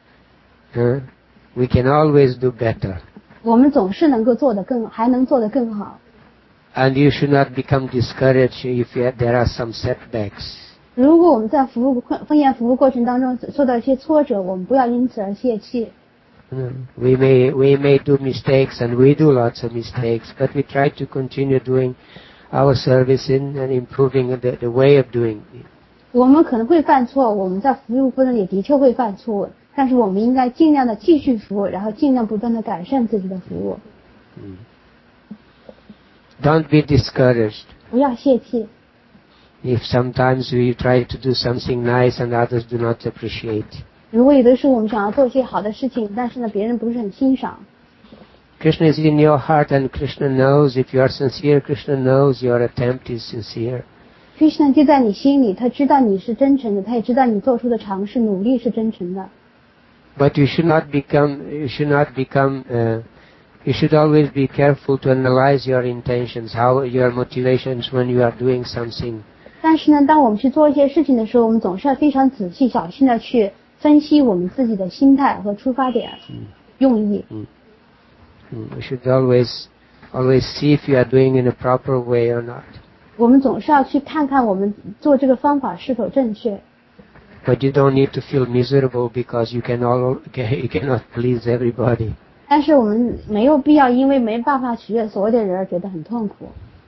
We can always do better. 我们总是能够还能做得更好。 And you should not become discouraged if there are some setbacks. 如果我们在奉献服务过程当中受到一些挫折，我们不要因此而泄气。 We may do mistakes, and we do lots of mistakes, but we try to continue doing our service and improving the way of doing it. 我们可能会犯错，我们在服务过程里的确会犯错误，但是我们应该尽量的继续服务，然后尽量不断的改善自己的服务。 Don't be discouraged. 不要泄气。 If sometimes we try to do something nice and others do not appreciate. 如果有的时候我们想要做一些好的事情，但是呢，别人不是很欣赏。 Krishna is in your heart, and Krishna knows if you are sincere. Krishna knows your attempt is sincere. Krishna 就在你心里，他知道你是真诚的，他也知道你做出的尝试、努力是真诚的。 But you should always be careful to analyze your intentions, how your motivations when you are doing something. 但是呢，当我们去做一些事情的时候，我们总是要非常仔细、小心的去分析我们自己的心态和出发点、用意。 We should always see if you are doing in a proper way or not. 我们总是要去看看我们做这个方法是否正确。 But you don't need to feel miserable because you cannot please everybody. 但是我们没有必要因为没办法取悦所有的人而觉得很痛苦。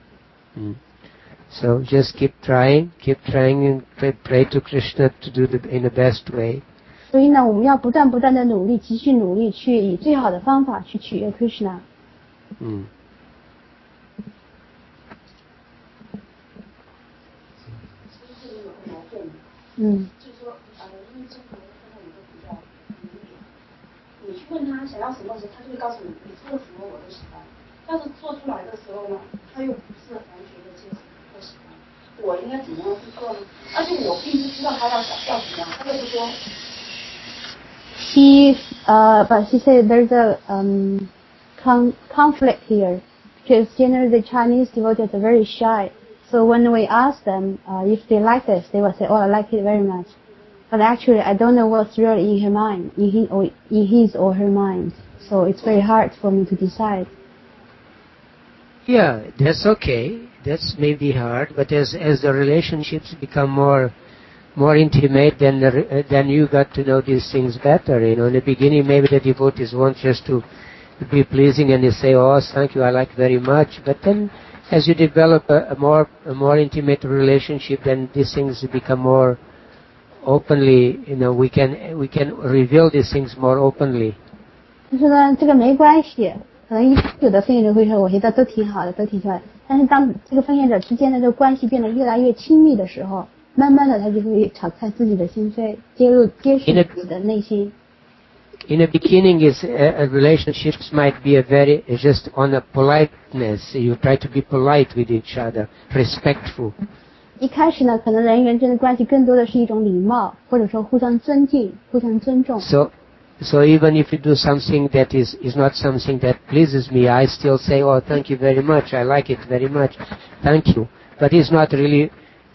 So just keep trying and pray to Krishna to do in the best way. 所以呢，我们要不断的努力，继续努力，去以最好的方法去取悦 Krishna。 就是说因为中国现在有个比较你去问他想要什么时候，他就会告诉你，你做什么我都喜欢。但是做出来的时候呢，他又不是完全的接受或喜欢。我应该怎么样去做呢？而且我并不知道他要怎么样，他又不说。 But she said there's a conflict here, because generally the Chinese devotees are very shy. So when we ask them if they like this, they will say, "Oh, I like it very much." But actually, I don't know what's really in her mind, in his or her mind. So it's very hard for me to decide. Yeah, that's okay. That's maybe hard, but as the relationships become more intimate, then you got to know these things better. In the beginning, maybe the devotees want just to be pleasing, and they say, "Oh, thank you, I like very much." But then, as you develop a more intimate relationship, then these things become more openly. We can reveal these things more openly. 他说呢，这个没关系，可能有的奉献者会说，我觉得都挺好的，都挺喜欢。但是当这个奉献者之间的这个关系变得越来越亲密的时候，慢慢的他就会敞开自己的心扉，揭示自己的内心。 In the beginning, relationships might be just on a politeness. You try to be polite with each other, respectful. 一开始呢，可能人与人之间的关系更多的是一种礼貌，或者说互相尊敬、互相尊重。 So even if you do something that is not something that pleases me, I still say, "Oh, thank you very much. I like it very much. Thank you." But it's not really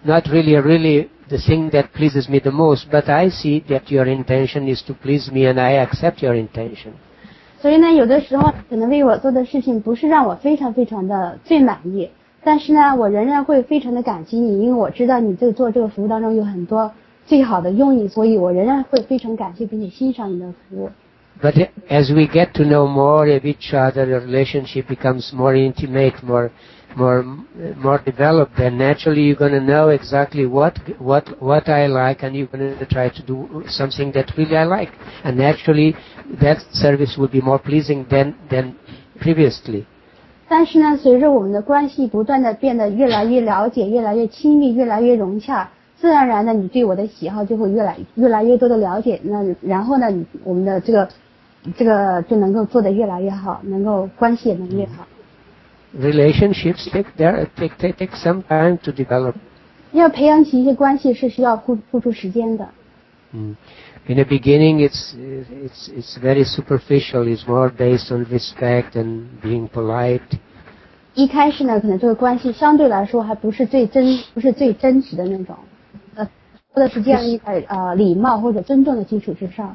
the thing that pleases me the most. But I see that your intention is to please me, and I accept your intention. 所以呢，有的时候可能为我做的事情不是让我非常非常的最满意，但是呢，我仍然会非常的感激你，因为我知道你做这个服务当中有很多最好的用意，所以我仍然会非常感谢并且欣赏你的服务。 But as we get to know more of each other, the relationship becomes more intimate, more developed. And naturally, you're going to know exactly what I like, and you're going to try to do something that really I like. And naturally, that service will be more pleasing than previously. 但是呢，随着我们的关系不断的变得越来越了解、越来越亲密、越来越融洽，自然而然的，你对我的喜好就会越来越多的了解。那然后呢，我们的这个就能够做得越来越好，能够关系也能越好。 Relationships take some time to develop. 要培养起一些关系是需要付出时间的。 In the beginning, it's very superficial. It's more based on respect and being polite. 一开始呢，可能这个关系相对来说还不是最真实的那种，或者是建立在礼貌或者尊重的基础之上。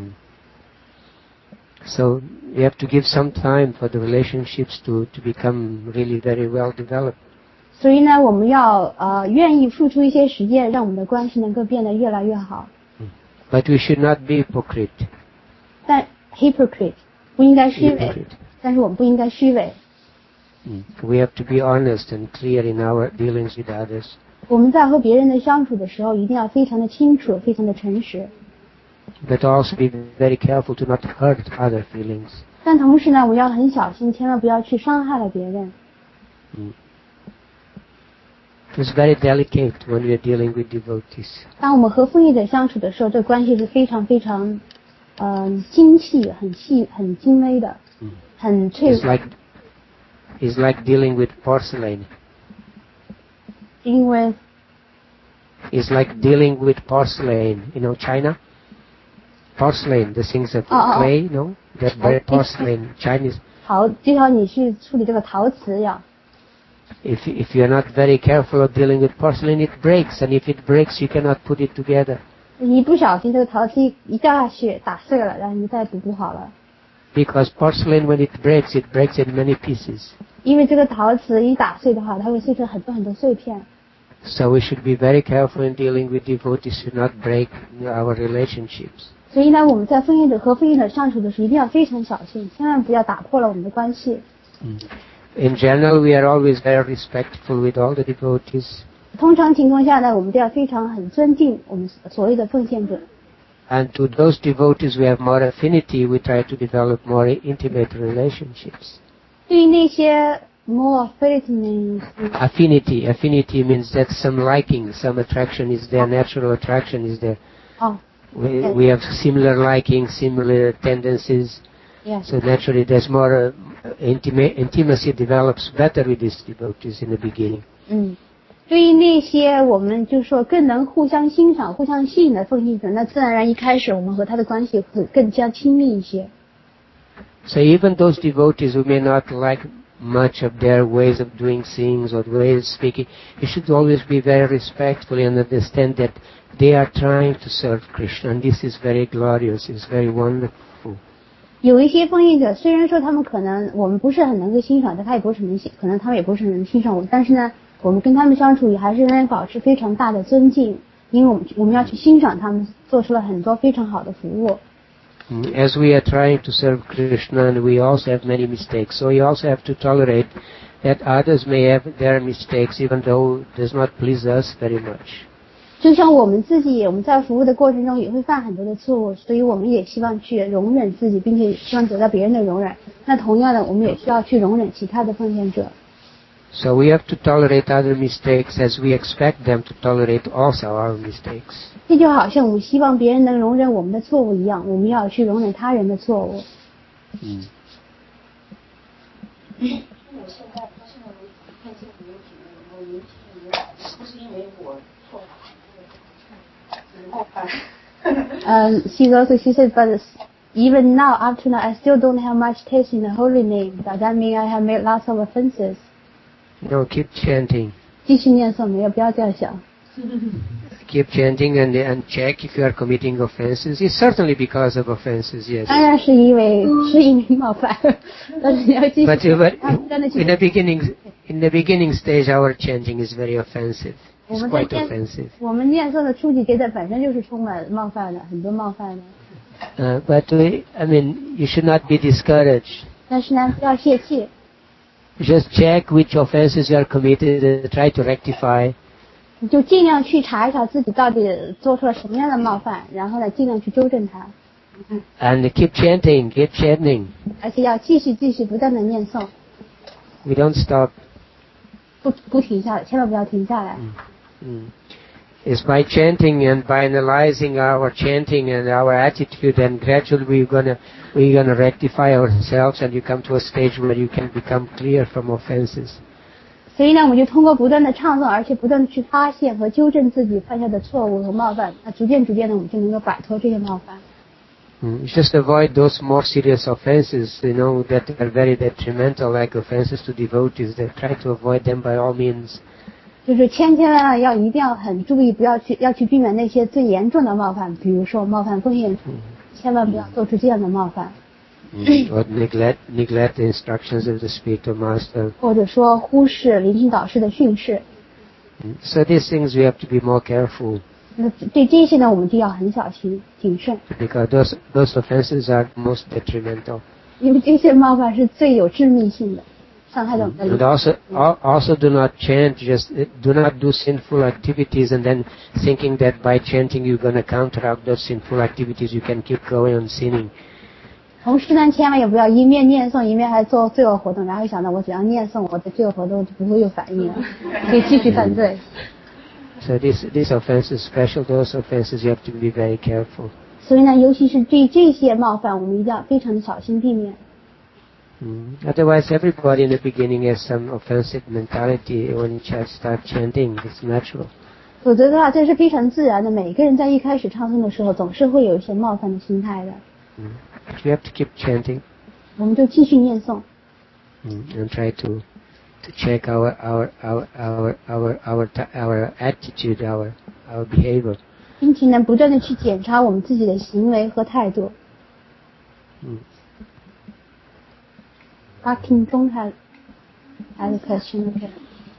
So you have to give some time for the relationships to become really very well developed. 所以呢，我们要愿意付出一些时间，让我们的关系能够变得越来越好。 But we should not be hypocrite. 但 hypocrite 不应该虚伪，但是我们不应该虚伪。 We have to be honest and clear in our dealings with others. 我们在和别人的相处的时候，一定要非常的清楚，非常的诚实。 But also be very careful to not hurt other feelings. 但同时呢，我要很小心，千万不要去伤害了别人。 It's very delicate when we are dealing with devotees. 当我们和奉献者相处的时候，这关系是非常非常精细、很精微的，很脆弱。 It's like dealing with porcelain. It's like dealing with porcelain. China? Porcelain, the things of clay, That very porcelain, Chinese. 就像你去处理这个陶瓷一样。 If you're not very careful of dealing with porcelain, it breaks, and if it breaks, you cannot put it together. 一不小心，这个陶瓷一掉下去，打碎了，然后你再补不好了。 Because porcelain, when it breaks in many pieces. 因为这个陶瓷一打碎的话，它会碎成很多很多碎片。 So we should be very careful in dealing with devotees to not break our relationships. 所以呢，我们在和奉献者相处的时候，一定要非常小心，千万不要打破了我们的关系。 In general, we are always very respectful with all the devotees. 通常情况下呢，我们都要很尊敬我们所谓的奉献者。 And to those devotees who have more affinity, we try to develop more intimate relationships. 对于那些 More affinity means... Affinity means that some liking, some attraction is there, natural attraction is there. Oh. We have similar liking, similar tendencies. Yes. So naturally there's more intimacy develops better with these devotees in the beginning. 对于那些我们就说更能互相欣赏、互相吸引的奉献者，那自然而然一开始我们和他的关系会更加亲密一些。 So even those devotees who may not like much of their ways of doing things or ways of speaking, you should always be very respectful and understand that they are trying to serve Krishna, and this is very glorious, it's very wonderful. 有一些奉献者，虽然说他们可能我们不是很能够欣赏他也不是很可能他们也不是很能欣赏我们，但是呢，我们跟他们相处也还是仍然保持非常大的尊敬，因为我们要去欣赏他们做出了很多非常好的服务。 As we are trying to serve Krishna, and we also have many mistakes, so we also have to tolerate that others may have their mistakes, even though it does not please us very much. 就像我们自己，我们在服务的过程中也会犯很多的错误，所以我们也希望去容忍自己，并且希望得到别人的容忍。那同样的，我们也需要去容忍其他的奉献者。 So we have to tolerate other mistakes as we expect them to tolerate also our mistakes. 这就好像我们希望别人能容忍我们的错误一样，我们要去容忍他人的错误。 我现在看见媒体我媒体不是因为我错冒犯。 She said, but even now, up to now, I still don't have much taste in the holy name. Does that mean I have made lots of offenses? No, keep chanting. 继续念诵，没有，不要这样想。 Keep chanting and check if you are committing offenses. It's certainly because of offenses, yes. 当然是因为冒犯，但是你要继续。 But in the beginning stage, our chanting is very offensive. It's quite offensive. 我们念诵的初级阶段本身就是充满冒犯的，很多冒犯的。 But you should not be discouraged. 但是呢，不要泄气。 Just check which offenses you are committed and try to rectify. 你就尽量去查一查自己到底做出了什么样的冒犯，然后呢，尽量去纠正它。 And keep chanting. 而且要继续不断的念诵。 We don't stop. 不停下来，千万不要停下来。 It's by chanting and by analyzing our chanting and our attitude, and gradually we're gonna rectify ourselves, and you come to a stage where you can become clear from offenses. 所以呢，我们就通过不断的唱诵，而且不断的去发现和纠正自己犯下的错误和冒犯，那逐渐的，我们就能够摆脱这些冒犯。 Just avoid those more serious offenses, that are very detrimental, like offenses to devotees. Try to avoid them by all means. 就是千万一定要很注意，要去避免那些最严重的冒犯，比如说冒犯奉献者，千万不要做出这样的冒犯。 Or neglect the instructions of the spiritual master. 或者说忽视灵性导师的训示。 So these things we have to be more careful. 那对这些呢，我们就要很小心谨慎。 Because those offenses are most detrimental. 因为这些冒犯是最有致命性的，伤害到我们的灵。 And also do not chant, just do not do sinful activities and then thinking that by chanting you're going to counteract those sinful activities, you can keep going on sinning. 同时呢，千万也不要一面念诵一面还做罪恶活动，然后想到我只要念诵，我的罪恶活动就不会有反应了，可以继续犯罪。 So these offenses, special those offenses, you have to be very careful. 所以呢，尤其是对这些冒犯，我们一定要非常的小心避免。 Otherwise, everybody in the beginning has some offensive mentality when you start chanting. It's natural. 否则的话，这是非常自然的。每个人在一开始唱诵的时候，总是会有一些冒犯的心态的。 You have to keep chanting. 我们就继续念诵。 And try to check our attitude, our behavior. 并且呢，不断的去检查我们自己的行为和态度。Parking 中还有 question 的。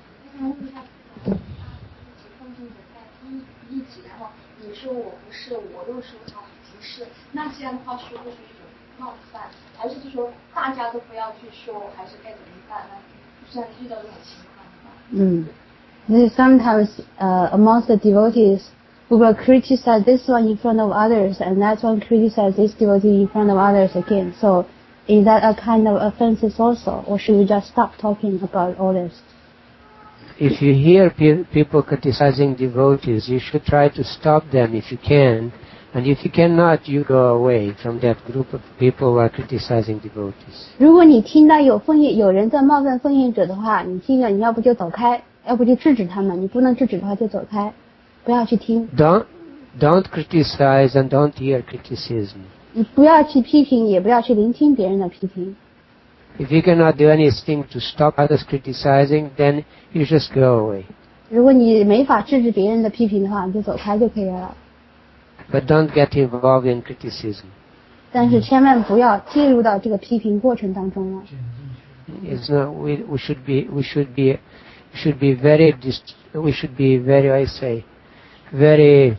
你说我不是，我又说他不是，那这样的话说不出一种冒犯，还是就说大家都不要去说，还是该怎么办呢？像遇到这种情况的话。 Sometimes amongst the devotees, we will criticize this one in front of others, and that one criticize this devotee in front of others again. So Is that a kind of offenses also, or should we just stop talking about all this? If you hear people criticizing devotees, you should try to stop them if you can, and if you cannot, you go away from that group of people who are criticizing devotees. 如果你听到有人在冒犯奉献者的话，你听了，你要不就走开，要不就制止他们。你不能制止的话，就走开，不要去听。 Don't criticize and don't hear criticism. 你不要去批评，也不要去聆听别人的批评。 If you cannot do anything to stop others criticizing, then you just go away. 如果你没法制止别人的批评的话，你就走开就可以了。 But don't get involved in criticism. 但是千万不要介入到这个批评过程当中了。 It's not. We should be very. I say, very.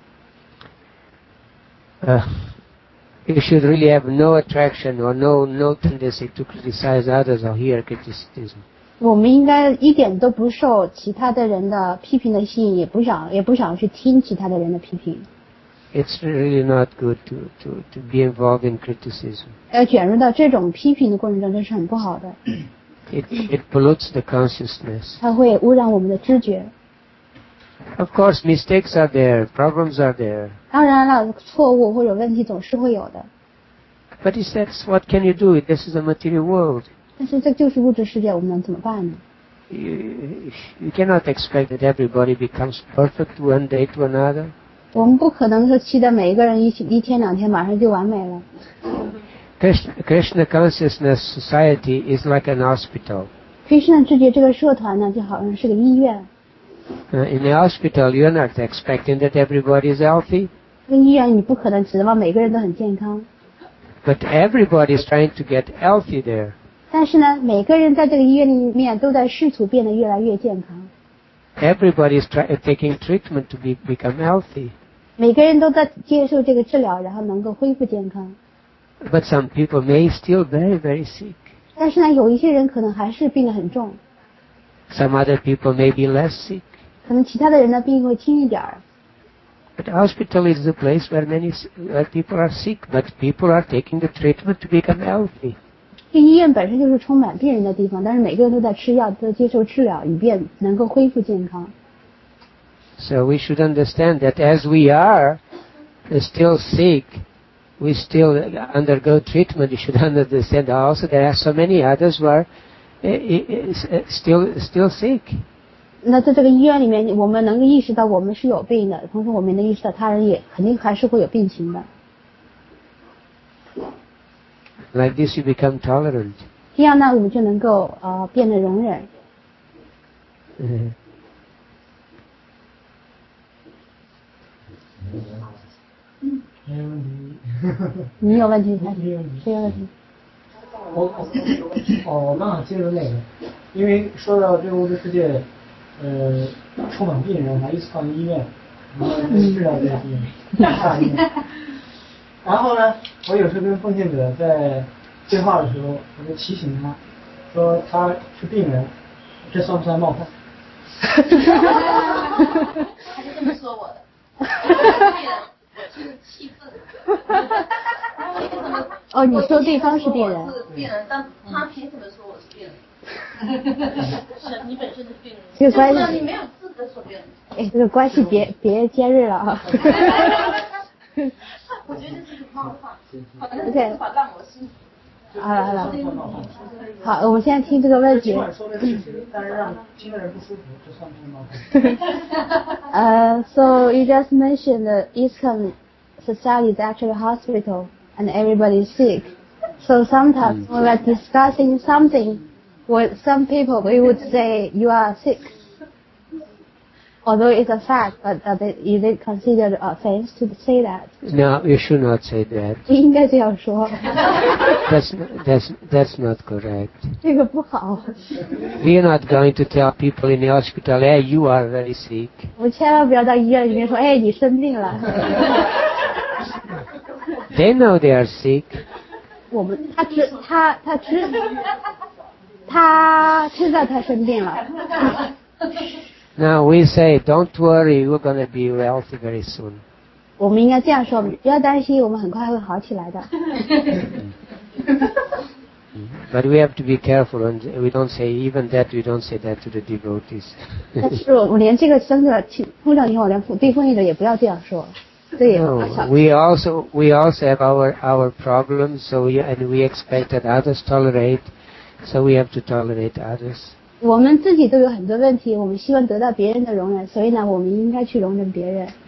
You should really have no attraction or no tendency to criticize others or hear criticism. 我们应该一点都不受其他的人的批评的吸引，也不想去听其他的人的批评。 It's really not good to be involved in criticism. 要卷入到这种批评的过程中，这是很不好的。 It pollutes the consciousness. 它会污染我们的知觉。 Of course, mistakes are there, problems are there. 当然了，错误或者问题总是会有的。 But he says, what can you do? This is a material world. 但是这就是物质世界，我们能怎么办呢？ You cannot expect that everybody becomes perfect one day to another. 我们不可能说期待每一个人一天两天马上就完美了。 Krishna Consciousness Society is like an hospital. Krishna 知觉这个社团呢，就好像是个医院。 In the hospital, you're not expecting that everybody is healthy. 这个医院你不可能指望每个人都很健康。 But everybody is trying to get healthy there. 但是呢，每个人在这个医院里面都在试图变得越来越健康。 Everybody is taking treatment to become healthy. 每个人都在接受这个治疗，然后能够恢复健康。 But some people may still very, very sick. 但是呢，有一些人可能还是病得很重。 Some other people may be less sick. 可能其他的人的病会轻一点儿。 But hospital is the place where people are sick, but people are taking the treatment to become healthy. 这医院本身就是充满病人的地方，但是每个人都在吃药，都接受治疗，以便能够恢复健康。 So we should understand that as we are still sick, we still undergo treatment. You should understand also there are so many others who are still sick. 那在这个医院里面，我们能够意识到我们是有病的，同时我们能意识到他人也肯定还是会有病情的。 Like this, you become tolerant. 这样呢，我们就能够变得容忍。 没问题。 你有问题还是谁有问题？ 我刚好接着那个，因为说到这个物质世界，充满病人，还一直放医院，然后治疗这些病人，大医院。然后呢，我有时候跟奉献者在对话的时候，我就提醒他，说他是病人，这算不算冒犯？ 他是这么说我的。病人，我是气愤。 哦，你说对方是病人。 我是病人，但他凭什么说我是病人？是你本身是病人。 这个关系， 你没有资格说病人。 哎，这个关系别尖锐了啊。 我觉得这是冒犯，反正 ，OK， 是把让我心。 好了，好，我们现在听这个问题。 但是让听的人不舒服，这算不算冒犯？So you just mentioned the ISKCON society is actually a hospital and everybody is sick. So sometimes when we're discussing something with some people, we would say you are sick. Although it's a fact, but is it considered offense to say that? No, you should not say that. 不应该这样说。 That's not correct. 这个不好。 We are not going to tell people in the hospital, "Hey, you are very sick." 我们千万不要到医院里面说，哎，你生病了。 They know they are sick. 他知道他生病了。 Now we say, "Don't worry, you're going to be healthy very soon." 我们应该这样说，不要担心，我们很快会好起来的。 But we have to be careful, and we don't say even that. We don't say that to the devotees. 但是我连这个真的碰到以后，连对奉献者也不要这样说。 No, we also have our problems, so we expect that others tolerate, so we have to tolerate others. 我们自己都有很多问题，我们希望得到别人的容忍，所以呢，我们应该去容忍别人。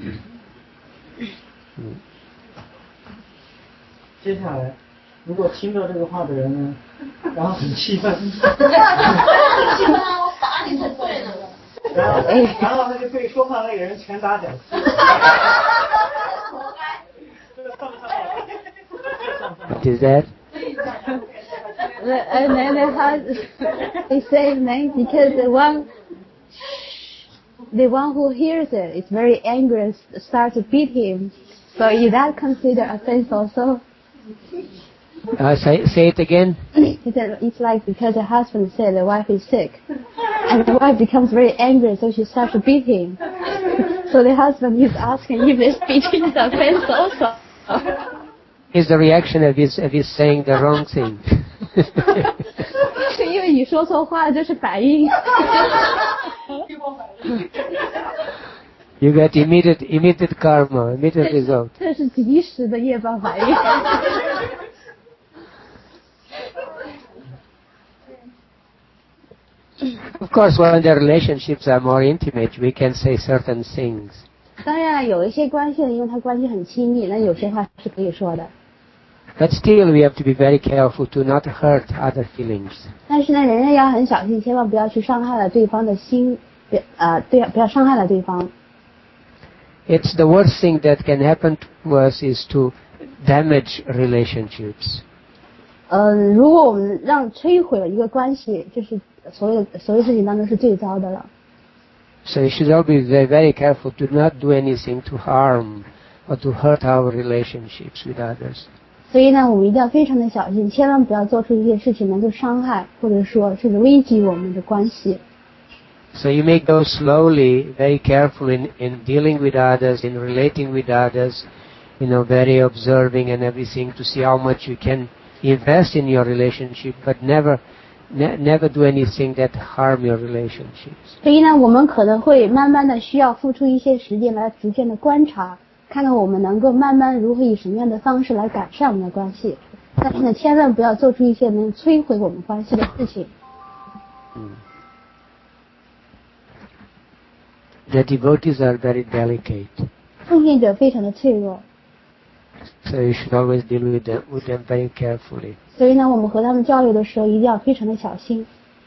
接下来，如果听到这个话的人呢，然后很气愤， 气愤啊！我打你才对呢。 然后那个被说话那个人拳打脚踢。 What is that? And then they say because the one who hears it is very angry and starts to beat him. So is that considered offense also? Say it again. He said it's like because the husband said the wife is sick, and the wife becomes very angry, so she starts to beat him. So the husband is asking if this beating is offense also. Is the reaction of his saying the wrong thing? 是因为你说错话，这是反应。 You get immediate karma, immediate result. 这是及时的业报反应。 Of course, when the relationships are more intimate, we can say certain things. 当然，有一些关系，因为他关系很亲密，那有些话是可以说的。 But still, we have to be very careful to not hurt other feelings. 但是呢，仍然要很小心，千万不要去伤害了对方的心，不要伤害了对方。 It's the worst thing that can happen to us is to damage relationships. 如果我们让摧毁了一个关系，就是所有事情当中是最糟的了。 So you should all be very, very careful to not do anything to harm or to hurt our relationships with others. 所以呢，我们一定要非常的小心，千万不要做出一些事情能够伤害，或者说甚至危及我们的关系。 So you may go slowly, very careful in dealing with others, in relating with others, very observing and everything to see how much you can invest in your relationship, but never do anything that harm your relationships. 所以呢，我们可能会慢慢的需要付出一些时间来逐渐的观察，看看我们能够慢慢如何以什么样的方式来改善我们的关系。但是呢，千万不要做出一些能摧毁我们关系的事情。 The devotees are very delicate. 奉献者非常的脆弱。 So you should always deal with them very carefully. 所以呢，我们和他们交流的时候一定要非常的小心。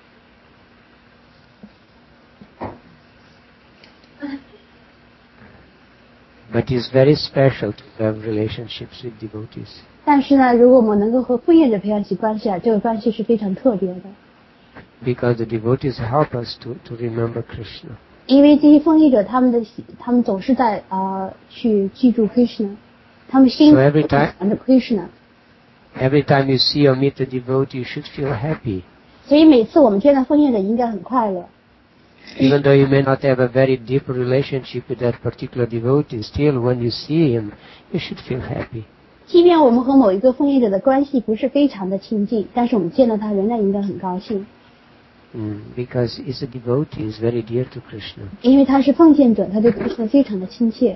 But it's very special to have relationships with devotees. 但是呢，如果我们能够和奉献者培养起关系这个关系是非常特别的。 Because the devotees help us to remember Krishna. 因为这些奉献者他们总是在去记住 Krishna， 他们心想着 Krishna。 Every time you see or meet a devotee, you should feel happy. 所以每次我们见到奉献者应该很快乐。 Even though you may not have a very deep relationship with that particular devotee, still when you see him, you should feel happy. 即便我们和某一个奉献者的关系不是非常的亲近，但是我们见到他仍然应该很高兴。 Because he's a devotee, he's very dear to Krishna. 因为他是奉献者，他对 Krishna 非常的亲切。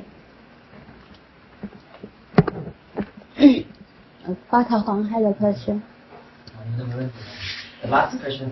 巴卡黄还有 question。 The last question.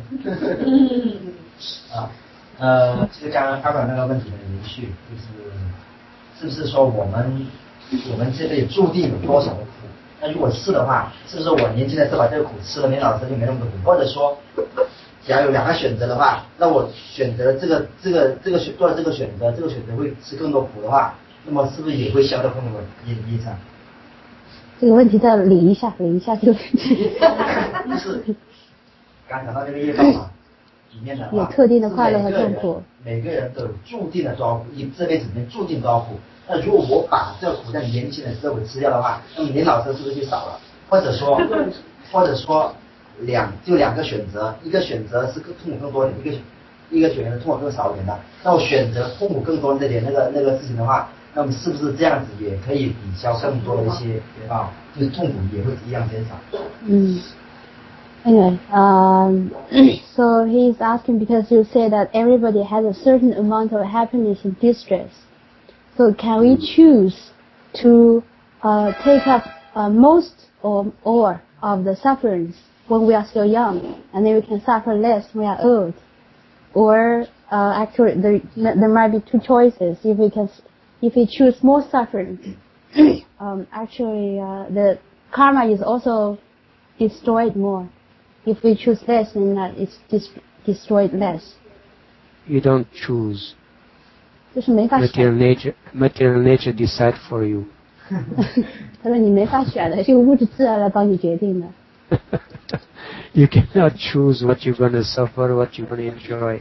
就是刚刚阿管那个问题的延续，是不是说我们这辈子注定有多少的苦？那如果是的话，是不是我年轻的时候把这个苦吃了，年老时就没那么多苦？或者说，假如有两个选择的话，那我选择做了这个选择，这个选择会吃更多苦的话，那么是不是也会消掉更多的业障？ 这个问题再理一下这个问题。 就是刚讲到这个业报嘛。里面的话有特定的快乐和痛苦， 每个人都有注定的多少苦，这辈子里面注定多少苦。那如果我把这个苦在年轻的时候给吃掉的话，那么年老时候是不是就少了？或者说两个选择，一个选择是痛苦更多一点，一个选择痛苦更少一点的。那我选择痛苦更多那点那个事情的话，那么是不是这样子也可以抵消更多的一些就是痛苦也会一样减少？ Anyway, so he's asking because you say that everybody has a certain amount of happiness and distress. So can we choose to take up most or all of the sufferings when we are still young, and then we can suffer less when we are old? Or actually, there might be two choices. If we choose more suffering, actually the karma is also destroyed more. If we choose less, then it's destroyed less. You don't choose. 就是没法选。 Material nature decide for you. 他说你没法选的，这个物质自然来帮你决定的。 You cannot choose what you're going to suffer, what you're going to enjoy.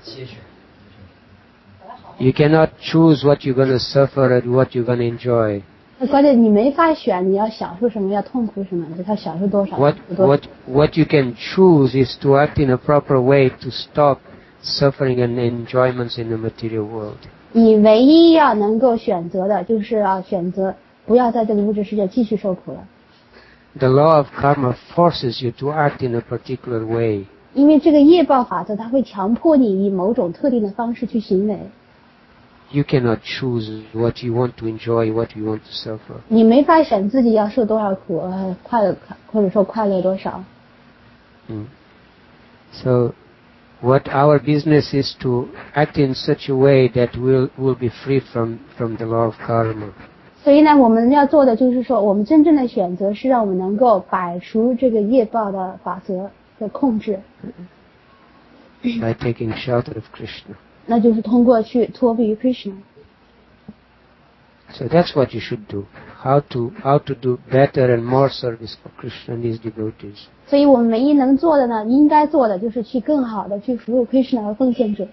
You cannot choose what you're going to suffer and what you're going to enjoy. 关键你没法选，你要享受什么，要痛苦什么，他享受多少。 What you can choose is to act in a proper way to stop suffering and enjoyments in the material world. 你唯一要能够选择的就是选择不要在这个物质世界继续受苦了。 The law of karma forces you to act in a particular way. 因为这个业报法则它会强迫你以某种特定的方式去行为。 You cannot choose what you want to enjoy, what you want to suffer. 你没法选自己要受多少苦，快乐或者说快乐多少。 So, what our business is to act in such a way that we'll be free from the law of karma. 所以呢，我们要做的就是说，我们真正的选择是让我们能够摆除这个业报的法则的控制。 By taking shelter of Krishna. 那就是通过去托庇于 Krishna。 So that's what you should do. How to do better and more service for Krishna and his devotees. 所以我们唯一能做的呢，应该做的就是去更好的去服务 Krishna 和奉献者。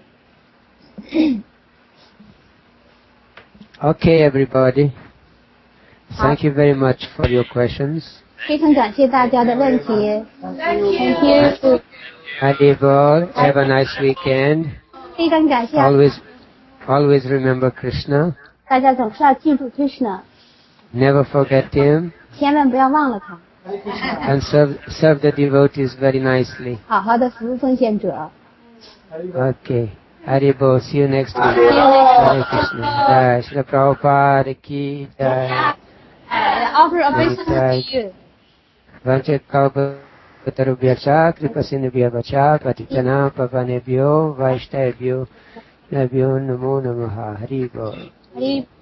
Okay, everybody. Thank you very much for your questions. 非常感谢大家的问题。Thank you. Haribol, have a nice weekend. 非常感谢。 Always remember Krishna. 大家总是要记住 Krishna. Never forget him. 千万不要忘了他。 And serve the devotees very nicely. 好好的服务奉献者。 Okay. Haribol, see you next week. Hare Krishna. Jai Srila Prabhupada ki jai. Offer obeisance to you. Vancha Kalpa Tarubhyacha, Kripasinubhya Vacha, Patitana Pavanebhyo, Vaishnavyo, Nabhyo Namo Namaha. Haribol.